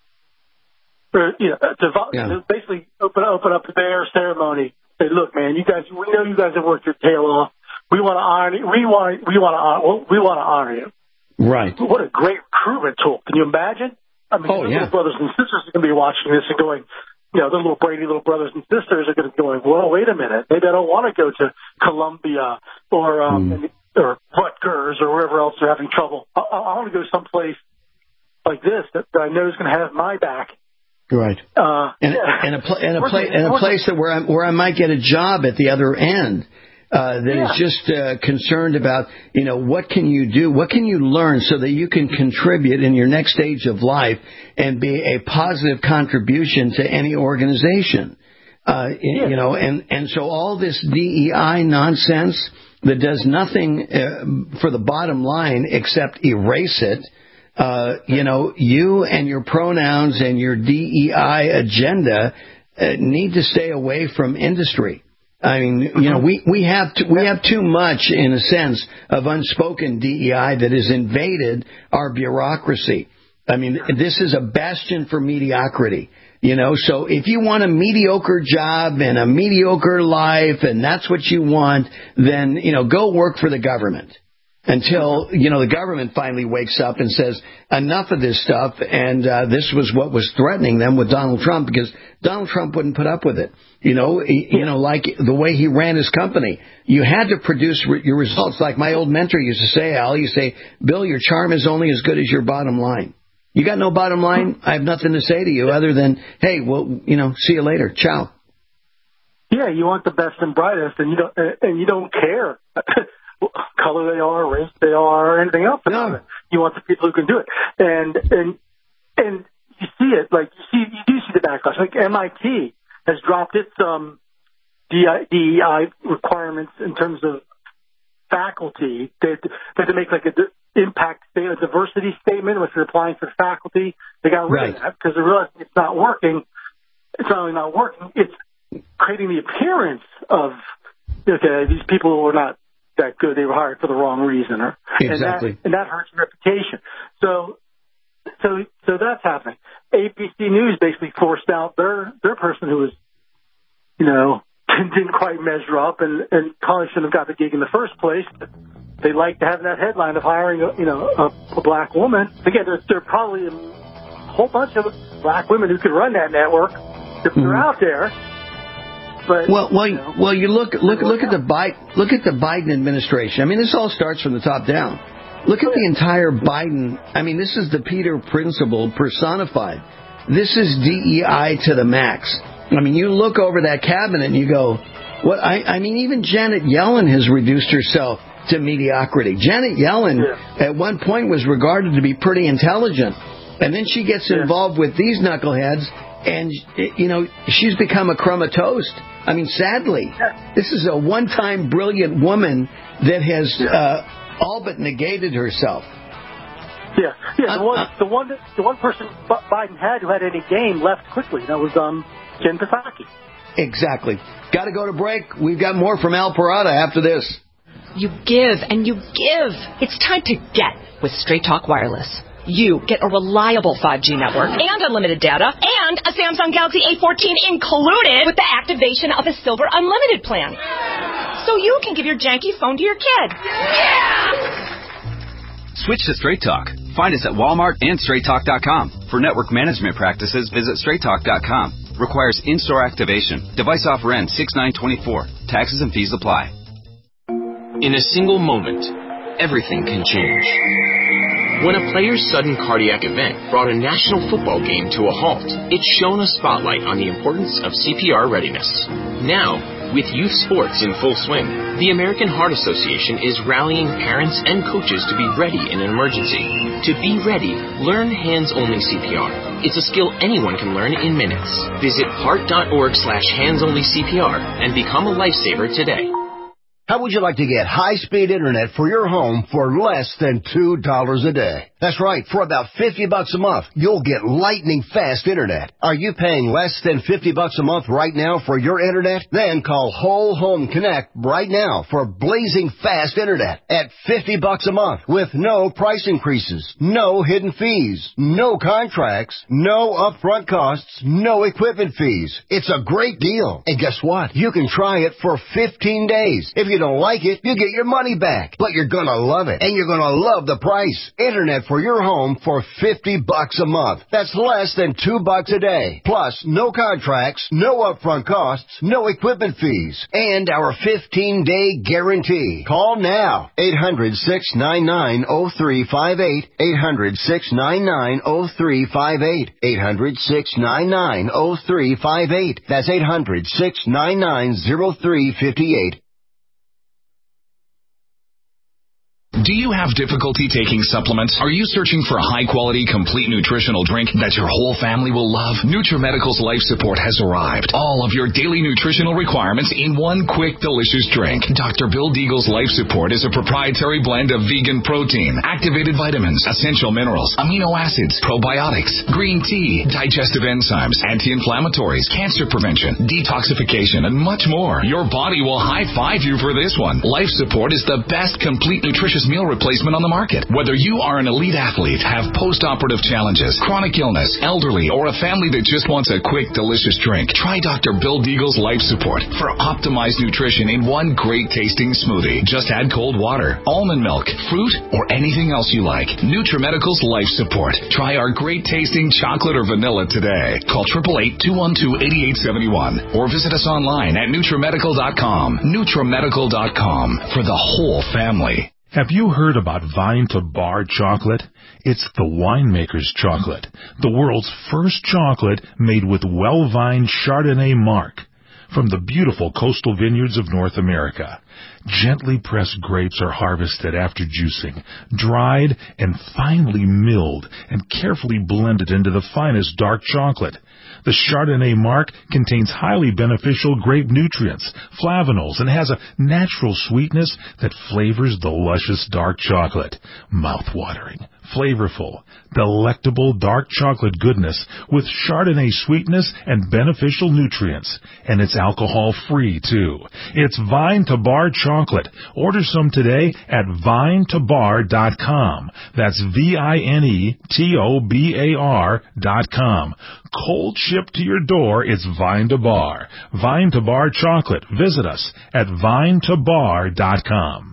Or, you know, to, yeah. to basically open, open up their ceremony. Say, look, man, you guys, we know you guys have worked your tail off. We want to honor you. We want, we want to honor, we want to honor you. Right. What a great recruitment tool. Can you imagine? I mean, oh, yeah. little brothers and sisters are going to be watching this and going, you know, the little Brady little brothers and sisters are going to be going, well, wait a minute. Maybe I don't want to go to Columbia or um, mm. or Rutgers or wherever else they're having trouble. I, I want to go someplace like this that, that I know is going to have my back. Right. Uh, and, yeah. and a, pl- and a, pla- and a place that where I, where I might get a job at the other end. Uh, that yeah. is just uh, concerned about, you know, what can you do? What can you learn so that you can contribute in your next stage of life and be a positive contribution to any organization? Uh, yeah. You know, and, and so all this D E I nonsense that does nothing uh, for the bottom line except erase it. Uh, you know, you and your pronouns and your D E I agenda uh, need to stay away from industry. I mean, you know, we, we have to, we have too much, in a sense, of unspoken D E I that has invaded our bureaucracy. I mean, this is a bastion for mediocrity. You know, so if you want a mediocre job and a mediocre life and that's what you want, then, you know, go work for the government until, you know, the government finally wakes up and says enough of this stuff. And uh, this was what was threatening them with Donald Trump, because Donald Trump wouldn't put up with it. You know, he, you know, like the way he ran his company, you had to produce re- your results. Like my old mentor used to say, Al, you say, Bill, your charm is only as good as your bottom line. You got no bottom line? I have nothing to say to you other than, hey, well, you know, see you later. Ciao. Yeah, you want the best and brightest, and you don't, and you don't care what color they are, race they are, or anything else about no. it. You want the people who can do it, and and and you see it, like you see, you do see the backlash. Like M I T has dropped its um D E I requirements in terms of faculty. They had to, they had to make like a impact statement, a diversity statement, which they're applying for faculty. They got rid right. of that because they realized it's not working. It's not only not working, it's creating the appearance of, okay, these people were not that good. They were hired for the wrong reason. Or, exactly. And that, and that hurts your reputation. So, so, so that's happening. A B C News basically forced out their, their person who was, you know, didn't quite measure up and, and probably shouldn't have got the gig in the first place. But they like to have that headline of hiring, a, you know, a, a black woman. Again, there's, there are probably a whole bunch of black women who could run that network if mm-hmm. they're out there. But, well, well, you know, well, you look, look, look at the Biden, look at the Biden administration. I mean, this all starts from the top down. Look at the entire Biden. I mean, this is the Peter Principle personified. This is D E I to the max. I mean, you look over that cabinet and you go, what? I, I mean, even Janet Yellen has reduced herself to mediocrity. Janet Yellen yeah. at one point was regarded to be pretty intelligent, and then she gets yeah. involved with these knuckleheads, and, you know, she's become a crumb of toast. I mean, sadly, yeah. this is a one-time brilliant woman that has uh, all but negated herself. Yeah, yeah. Uh, the one, uh, the one, the one person Biden had who had any game left quickly. That was um, Jen Psaki. Exactly. Got to go to break. We've got more from Al Parada after this. You give and you give. It's time to get with Straight Talk Wireless. You get a reliable five G network and unlimited data and a Samsung Galaxy A fourteen included with the activation of a Silver Unlimited plan. So you can give your janky phone to your kid. Yeah! Switch to Straight Talk. Find us at Walmart and straight talk dot com. For network management practices, visit straight talk dot com. Requires in-store activation. Device offer ends six nine twenty-four. Taxes and fees apply. In a single moment, everything can change. When a player's sudden cardiac event brought a national football game to a halt, it shone a spotlight on the importance of C P R readiness. Now, with youth sports in full swing, the American Heart Association is rallying parents and coaches to be ready in an emergency. To be ready, learn hands-only C P R. It's a skill anyone can learn in minutes. Visit heart.org slash hands-only CPR and become a lifesaver today. How would you like to get high-speed internet for your home for less than two dollars a day? That's right. For about fifty bucks a month, you'll get lightning-fast internet. Are you paying less than fifty bucks a month right now for your internet? Then call Whole Home Connect right now for blazing fast internet at fifty bucks a month with no price increases, no hidden fees, no contracts, no upfront costs, no equipment fees. It's a great deal. And guess what? You can try it for fifteen days. If you don't like it, you get your money back. But you're gonna love it. And you're gonna love the price. Internet for your home for fifty bucks a month. That's less than two bucks a day. Plus, no contracts, no upfront costs, no equipment fees, and our fifteen-day guarantee. Call now. eight hundred, six nine nine, oh three five eight. eight hundred, six nine nine, oh three five eight. eight hundred, six nine nine, oh three five eight. That's eight hundred, six nine nine, oh three five eight. Do you have difficulty taking supplements? Are you searching for a high-quality, complete nutritional drink that your whole family will love? NutriMedical's Life Support has arrived. All of your daily nutritional requirements in one quick, delicious drink. Doctor Bill Deagle's Life Support is a proprietary blend of vegan protein, activated vitamins, essential minerals, amino acids, probiotics, green tea, digestive enzymes, anti-inflammatories, cancer prevention, detoxification, and much more. Your body will high-five you for this one. Life Support is the best complete nutritious meal replacement on the market. Whether you are an elite athlete, have post-operative challenges, chronic illness, elderly, or a family that just wants a quick, delicious drink, try Doctor Bill Deagle's Life Support for optimized nutrition in one great tasting smoothie. Just add cold water, almond milk, fruit, or anything else you like. NutriMedical's Life Support. Try our great tasting chocolate or vanilla today. Call eight eight eight, two one two, eight eight seven one or visit us online at NutriMedical dot com. NutriMedical dot com for the whole family. Have you heard about Vine to Bar chocolate? It's the winemaker's chocolate, the world's first chocolate made with well-vined Chardonnay marc from the beautiful coastal vineyards of North America. Gently pressed grapes are harvested after juicing, dried and finely milled and carefully blended into the finest dark chocolate. The Chardonnay marc contains highly beneficial grape nutrients, flavanols, and has a natural sweetness that flavors the luscious dark chocolate. Mouth-watering, flavorful, delectable dark chocolate goodness with Chardonnay sweetness and beneficial nutrients. And it's alcohol-free, too. It's Vine to Bar chocolate. Order some today at vine to bar dot com. That's V I N E T O B A R dot com. Cold shipped to your door, it's Vine to Bar. Vine to Bar chocolate. Visit us at vine to bar dot com.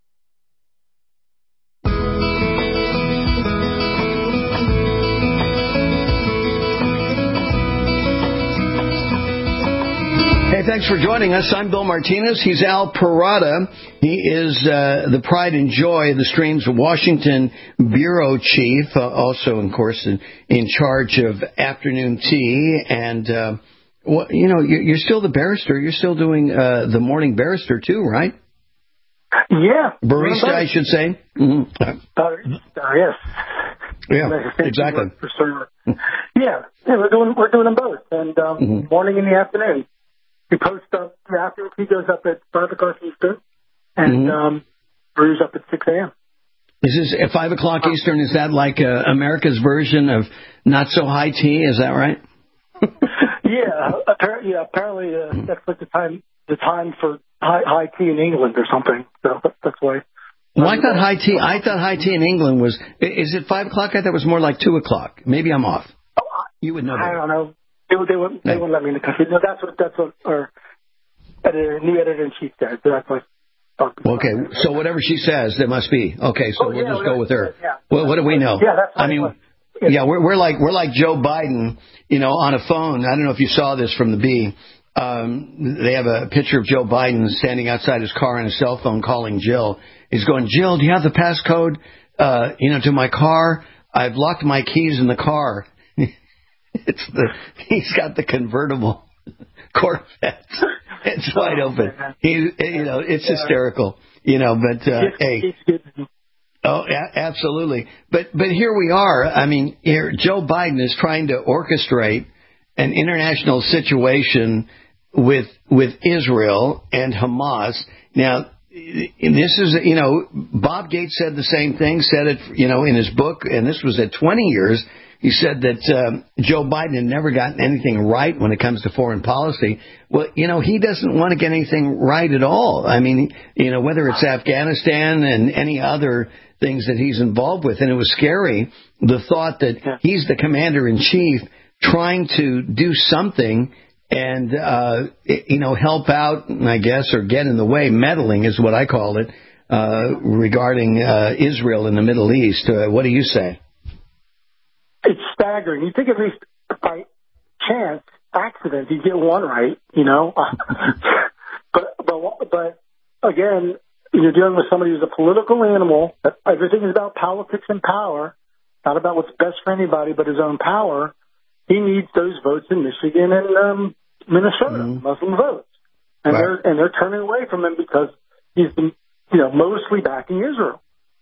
Hey, thanks for joining us. I'm Bill Martinez. He's Al Parada. He is uh, the pride and joy of the Stream's Washington bureau chief, uh, also, of course, in, in charge of afternoon tea. And, uh, well, you know, you're, you're still the barrister. You're still doing uh, the morning barrister, too, right? Yeah. Barista, I should say. Mm-hmm. Uh, uh, yes. Yeah, exactly. For sure. yeah, yeah, we're doing we're doing them both, and um, mm-hmm. morning and the afternoon. We post up the afternoon tea goes up at five o'clock Eastern, and mm-hmm. um, brews up at six a.m. Is this at five o'clock Eastern? Is that like uh, America's version of not so high tea? Is that right? yeah, apparently, yeah. Apparently, uh, that's like the time the time for high, high tea in England or something. So that's why. Well, I thought high tea. I thought high tea in England was. Is it five o'clock? I thought it was more like two o'clock. Maybe I'm off. Oh, you would know. I don't know. They, they wouldn't. They wouldn't let me in the country. No, that's what. That's what our editor, new editor in chief said. So that's what. Okay, so whatever she says, there must be. Okay, so oh, we'll yeah, just yeah, go with her. Yeah. Well, what do we know? Yeah, that's. I mean, yeah. yeah, we're we're like we're like Joe Biden, you know, on a phone. I don't know if you saw this from the Bee. Um, they have a picture of Joe Biden standing outside his car on his cell phone calling Jill. He's going, Jill, do you have the passcode, uh, you know, to my car? I've locked my keys in the car. It's the he's got the convertible Corvette. It's wide open. He, you know, it's hysterical. You know, but uh, hey. Oh, a- absolutely. But but here we are. I mean, here Joe Biden is trying to orchestrate an international situation with with Israel and Hamas. Now, this is, you know, Bob Gates said the same thing, said it, you know, in his book, and this was at twenty years. He said that um, Joe Biden had never gotten anything right when it comes to foreign policy. Well, you know, he doesn't want to get anything right at all. I mean, you know, whether it's Afghanistan and any other things that he's involved with. And it was scary, the thought that he's the commander-in-chief trying to do something and, uh, you know, help out, I guess, or get in the way, meddling is what I call it, uh, regarding uh, Israel in the Middle East. Uh, what do you say? It's staggering. You think at least by chance, accident, you get one right, you know. but but but again, you're dealing with somebody who's a political animal. Everything is about politics and power, not about what's best for anybody, but his own power. He needs those votes in Michigan and um, Minnesota, mm-hmm. Muslim votes, and right. they're and they're turning away from him because he's been, you know, mostly backing Israel.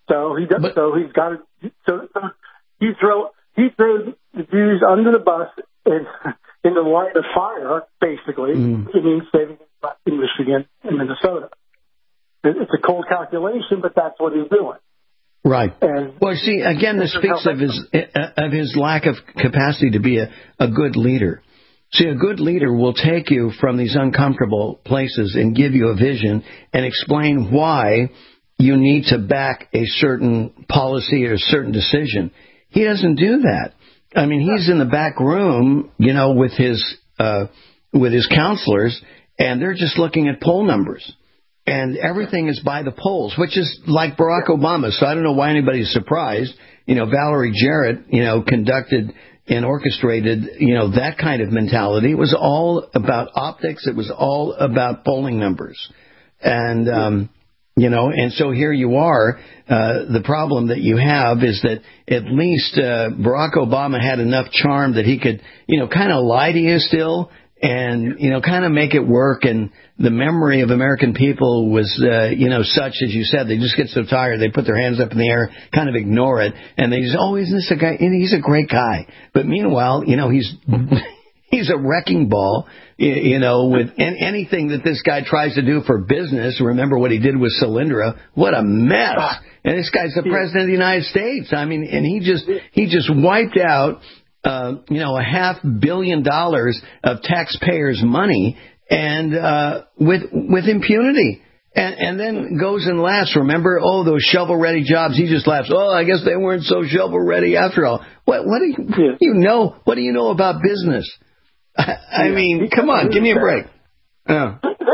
So he does. So he's got to. So, so he throw he throws the Jews under the bus and in the line of fire. Basically, mm. it means saving in Michigan and Minnesota. It's a cold calculation, but that's what he's doing. Right. And well, see, again, this speaks of his of his lack of capacity to be a, a good leader. See, a good leader will take you from these uncomfortable places and give you a vision and explain why you need to back a certain policy or a certain decision. He doesn't do that. I mean, he's in the back room, you know, with his uh, with his counselors, and they're just looking at poll numbers. And everything is by the polls, which is like Barack Obama. So I don't know why anybody's surprised. You know, Valerie Jarrett, you know, conducted and orchestrated, you know, that kind of mentality. It was all about optics. It was all about polling numbers. And, um, you know, and so here you are. Uh, the problem that you have is that at least uh, Barack Obama had enough charm that he could, you know, kind of lie to you still. And, you know, kind of make it work. And the memory of American people was, uh, you know, such, as you said, they just get so tired. They put their hands up in the air, kind of ignore it. And they just, oh, isn't this a guy? And he's a great guy. But meanwhile, you know, he's he's a wrecking ball, you know, with anything that this guy tries to do for business. Remember what he did with Solyndra? What a mess. And this guy's the president of the United States. I mean, and he just he just wiped out Uh, you know, a half billion dollars of taxpayers' money, and uh, with with impunity, and and then goes and laughs. Remember, oh, those shovel-ready jobs. He just laughs. Oh, I guess they weren't so shovel-ready after all. What what do you, yeah. you know? What do you know about business? I, I yeah. mean, come on, give me a break. Yeah.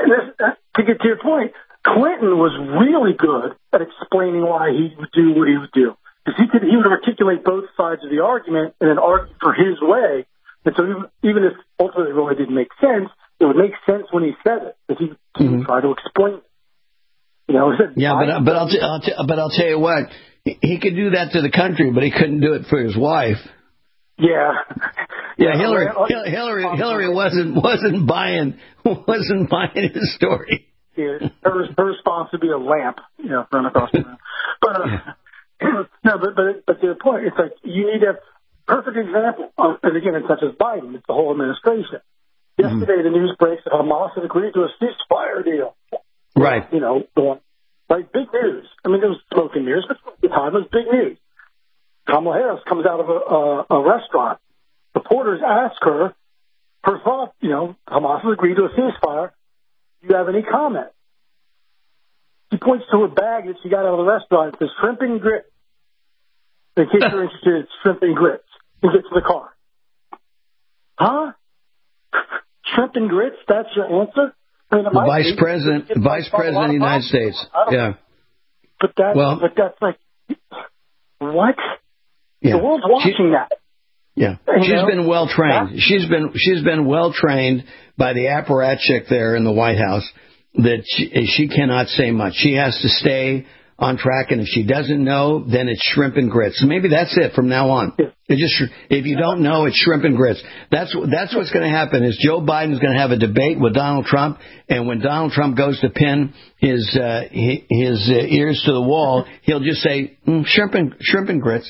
To get to your point, Clinton was really good at explaining why he would do what he would do. Because he could, he would articulate both sides of the argument and then argue for his way. And so even, even if ultimately it really didn't make sense, it would make sense when he said it. Because he, he mm-hmm. would try to explain it. You know, he said, yeah, but, but, I'll t- I'll t- but I'll tell you what, he, he could do that to the country, but he couldn't do it for his wife. Yeah. Yeah, Hillary, Hillary, Hillary wasn't, wasn't buying, wasn't buying his story. Yeah, her, her response would be a lamp, you know, thrown across the room. But, uh, yeah. No, but, but but to the point, it's like you need a perfect example. Of, and again, it's not just Biden; it's the whole administration. Mm-hmm. Yesterday, the news breaks that Hamas had agreed to a ceasefire deal. Right. You know, going like big news. I mean, there was smoke and mirrors, but at the time it was big news. Kamala Harris comes out of a, a, a restaurant. Reporters ask her her thought. You know, Hamas has agreed to a ceasefire. Do you have any comment? She points to her bag that she got out of the restaurant. It says shrimp and grits. In case you're interested, it's shrimp and grits. And get to the car. Huh? Shrimp and grits? That's your answer? I mean, the vice be, president, the vice president of the United States. Yeah. But that, well, but that's like, what? Yeah. The world's watching she, that. Yeah, you she's know? been well trained. She's been she's been well trained by the apparatchik there in the White House. That she, she cannot say much. She has to stay on track, and if she doesn't know, then it's shrimp and grits. So maybe that's it from now on. It just if you don't know, it's shrimp and grits. That's that's what's going to happen. Is Joe Biden's going to have a debate with Donald Trump, and when Donald Trump goes to pin his uh, his uh, ears to the wall, he'll just say mm, shrimp and shrimp and grits.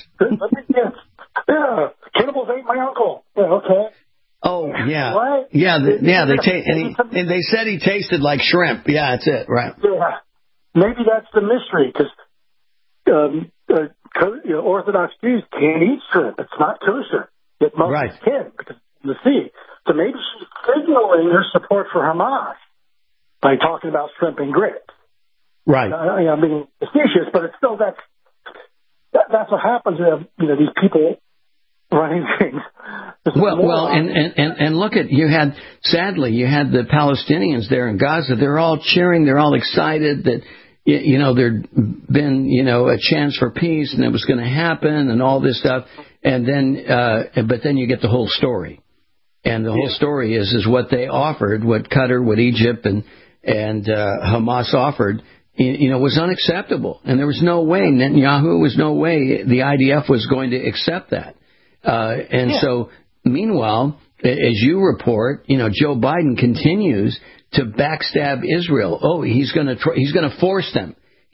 Yeah, cannibals ate my uncle. Yeah, okay. Oh yeah, what? yeah, the, yeah. They ta- and, he, and they said he tasted like shrimp. Yeah, that's it, right? Yeah, maybe that's the mystery because um, uh, co- you know, Orthodox Jews can't eat shrimp. It's not kosher. Yet most right. can because of the sea. So maybe she's signaling her support for Hamas by talking about shrimp and grits. Right. Uh, I mean, I'm being facetious, but it's still that's that, that's what happens. Uh, you know, these people. Running things. Well, well, and, and, and, and look at, you had, sadly, you had the Palestinians there in Gaza. They're all cheering. They're all excited that, you know, there'd been, you know, a chance for peace and it was going to happen and all this stuff. And then, uh, but then you get the whole story. And the whole story is, is what they offered, what Qatar, what Egypt and, and, uh, Hamas offered, you know, was unacceptable. And there was no way, Netanyahu was no way the I D F was going to accept that. Uh, and yeah. so, meanwhile, as you report, you know, Joe Biden continues to backstab Israel. Oh, he's going to tr- he's going to force them.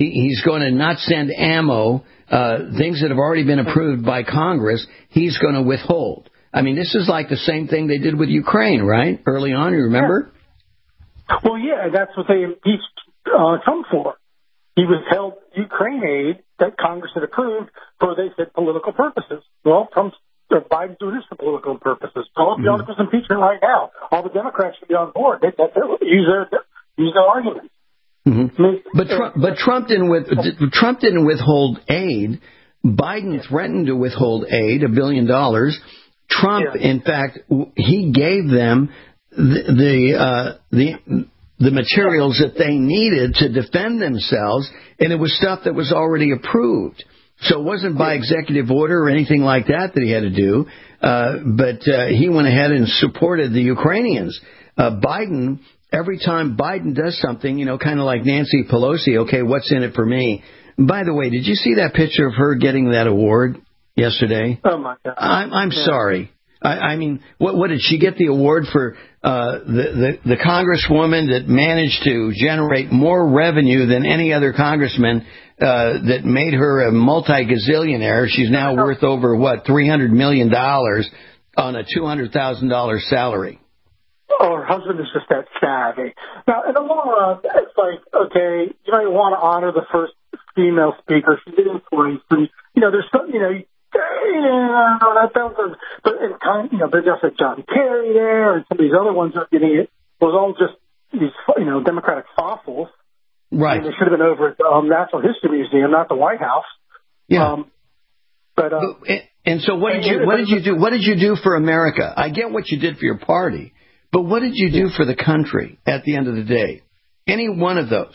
He, he's going to not send ammo, uh, things that have already been approved by Congress, he's going to withhold. I mean, this is like the same thing they did with Ukraine, right? Early on, you remember? Yeah. Well, yeah, that's what they impeached uh, Trump for. He withheld Ukraine aid that Congress had approved for, they said, political purposes. Well, Trump's or Biden's doing this for political purposes. All the articles of impeachment right now. All the Democrats should be on board. They, they, they use their use their arguments. Mm-hmm. I mean, but Trump, but Trump didn't with, Trump didn't withhold aid. Biden threatened to withhold aid, a billion dollars. Trump, yeah. in fact, he gave them the the uh, the the materials that they needed to defend themselves, and it was stuff that was already approved. So it wasn't by executive order or anything like that that he had to do, uh, but uh, he went ahead and supported the Ukrainians. Uh, Biden, every time Biden does something, you know, kind of like Nancy Pelosi, okay, what's in it for me? By the way, did you see that picture of her getting that award yesterday? Oh, my God. I'm, I'm yeah. sorry. I, I mean, what, what did she get the award for? Uh, the, the, the congresswoman that managed to generate more revenue than any other congressman uh, that made her a multi-gazillionaire. She's now worth over, what, three hundred million dollars on a two hundred thousand dollars salary. Oh, her husband is just that savvy. Now, in the long run, it's like, okay, you might want to honor the first female speaker. She did it twice. And, you know, there's some, you know, yeah, that, that was, but in time, you know, there's just like John Kerry there, and some of these other ones are getting it. It was all just these, you know, Democratic fossils. Right. And they should have been over at the um, Natural History Museum, not the White House. Yeah. Um, but, uh, but and, and so, what did you what did you do? What did you do for America? I get what you did for your party, but what did you do for the country at the end of the day? Any one of those?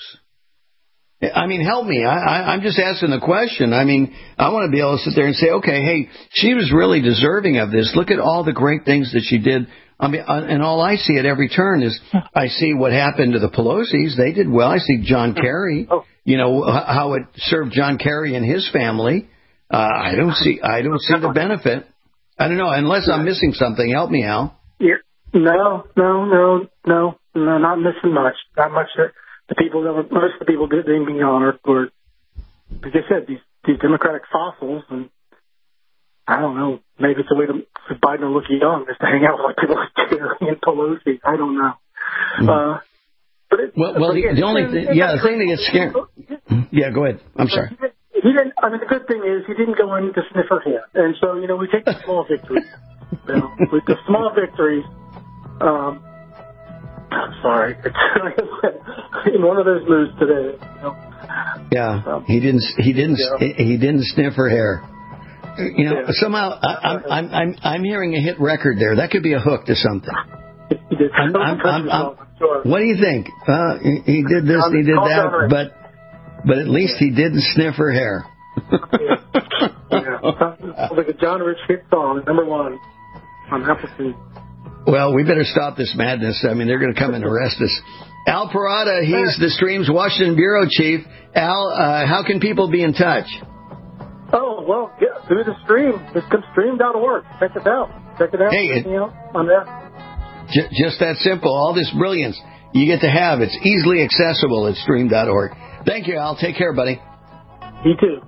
I mean, help me. I, I, I'm just asking the question. I mean, I want to be able to sit there and say, okay, hey, she was really deserving of this. Look at all the great things that she did. I mean, and all I see at every turn is I see what happened to the Pelosi's. They did well. I see John Kerry, you know, how it served John Kerry and his family. Uh, I don't see, I don't see the benefit. I don't know, unless I'm missing something. Help me, Al. Yeah. No, no, no, no, no, not missing much. Not much. That the people that were, most of the people that didn't be honored were, like I said, these these Democratic fossils, and I don't know. Maybe it's a way to, for Biden to look young, is to hang out with like people like Kerry and Pelosi. I don't know. Mm-hmm. Uh, but it, well, well, but the, the only thing, yeah, the thing that gets scary. Yeah, go ahead. I'm sorry. He didn't. I mean, the good thing is he didn't go in to sniff her hair, and so you know we take the small victories. You know, with the small victories. Um, I'm sorry. It's like I said, in one of those moods today. You know? Yeah, um, he didn't. He didn't. Yeah. He didn't sniff her hair. You know, yeah. somehow I, I'm, I'm I'm I'm hearing a hit record there. That could be a hook to something. He did. I'm, I'm, I'm, I'm, sure. What do you think? Uh, he, he did this. He did that. But but at least he didn't sniff her hair. yeah. yeah. Like a John Rich hit song, number one on Appleton. Well, we better stop this madness. I mean, they're going to come and arrest us. Al Parada, he's the Stream's Washington Bureau Chief. Al, uh, how can people be in touch? Oh, well, yeah, through the stream. Just come stream dot org. Check it out. Check it out. Hey, it, you know, on there. J- just that simple. All this brilliance you get to have. It's easily accessible at stream dot org. Thank you, Al. Take care, buddy. You too.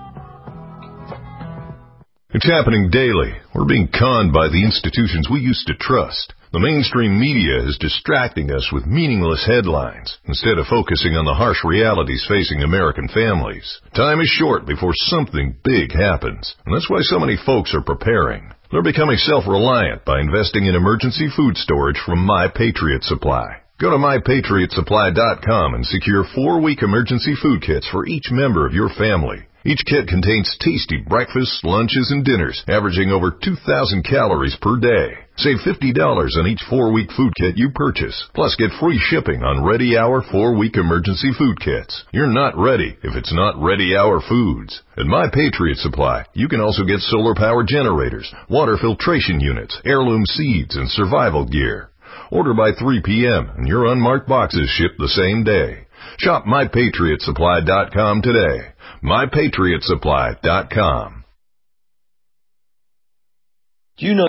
It's happening daily. We're being conned by the institutions we used to trust. The mainstream media is distracting us with meaningless headlines instead of focusing on the harsh realities facing American families. Time is short before something big happens, and that's why so many folks are preparing. They're becoming self-reliant by investing in emergency food storage from My Patriot Supply. Go to my patriot supply dot com and secure four-week emergency food kits for each member of your family. Each kit contains tasty breakfasts, lunches, and dinners, averaging over two thousand calories per day. Save fifty dollars on each four-week food kit you purchase. Plus, get free shipping on Ready Hour four-week emergency food kits. You're not ready if it's not Ready Hour Foods. At My Patriot Supply, you can also get solar power generators, water filtration units, heirloom seeds, and survival gear. Order by three p.m. and your unmarked boxes ship the same day. Shop my patriot supply dot com today. my patriot supply dot com. Do you know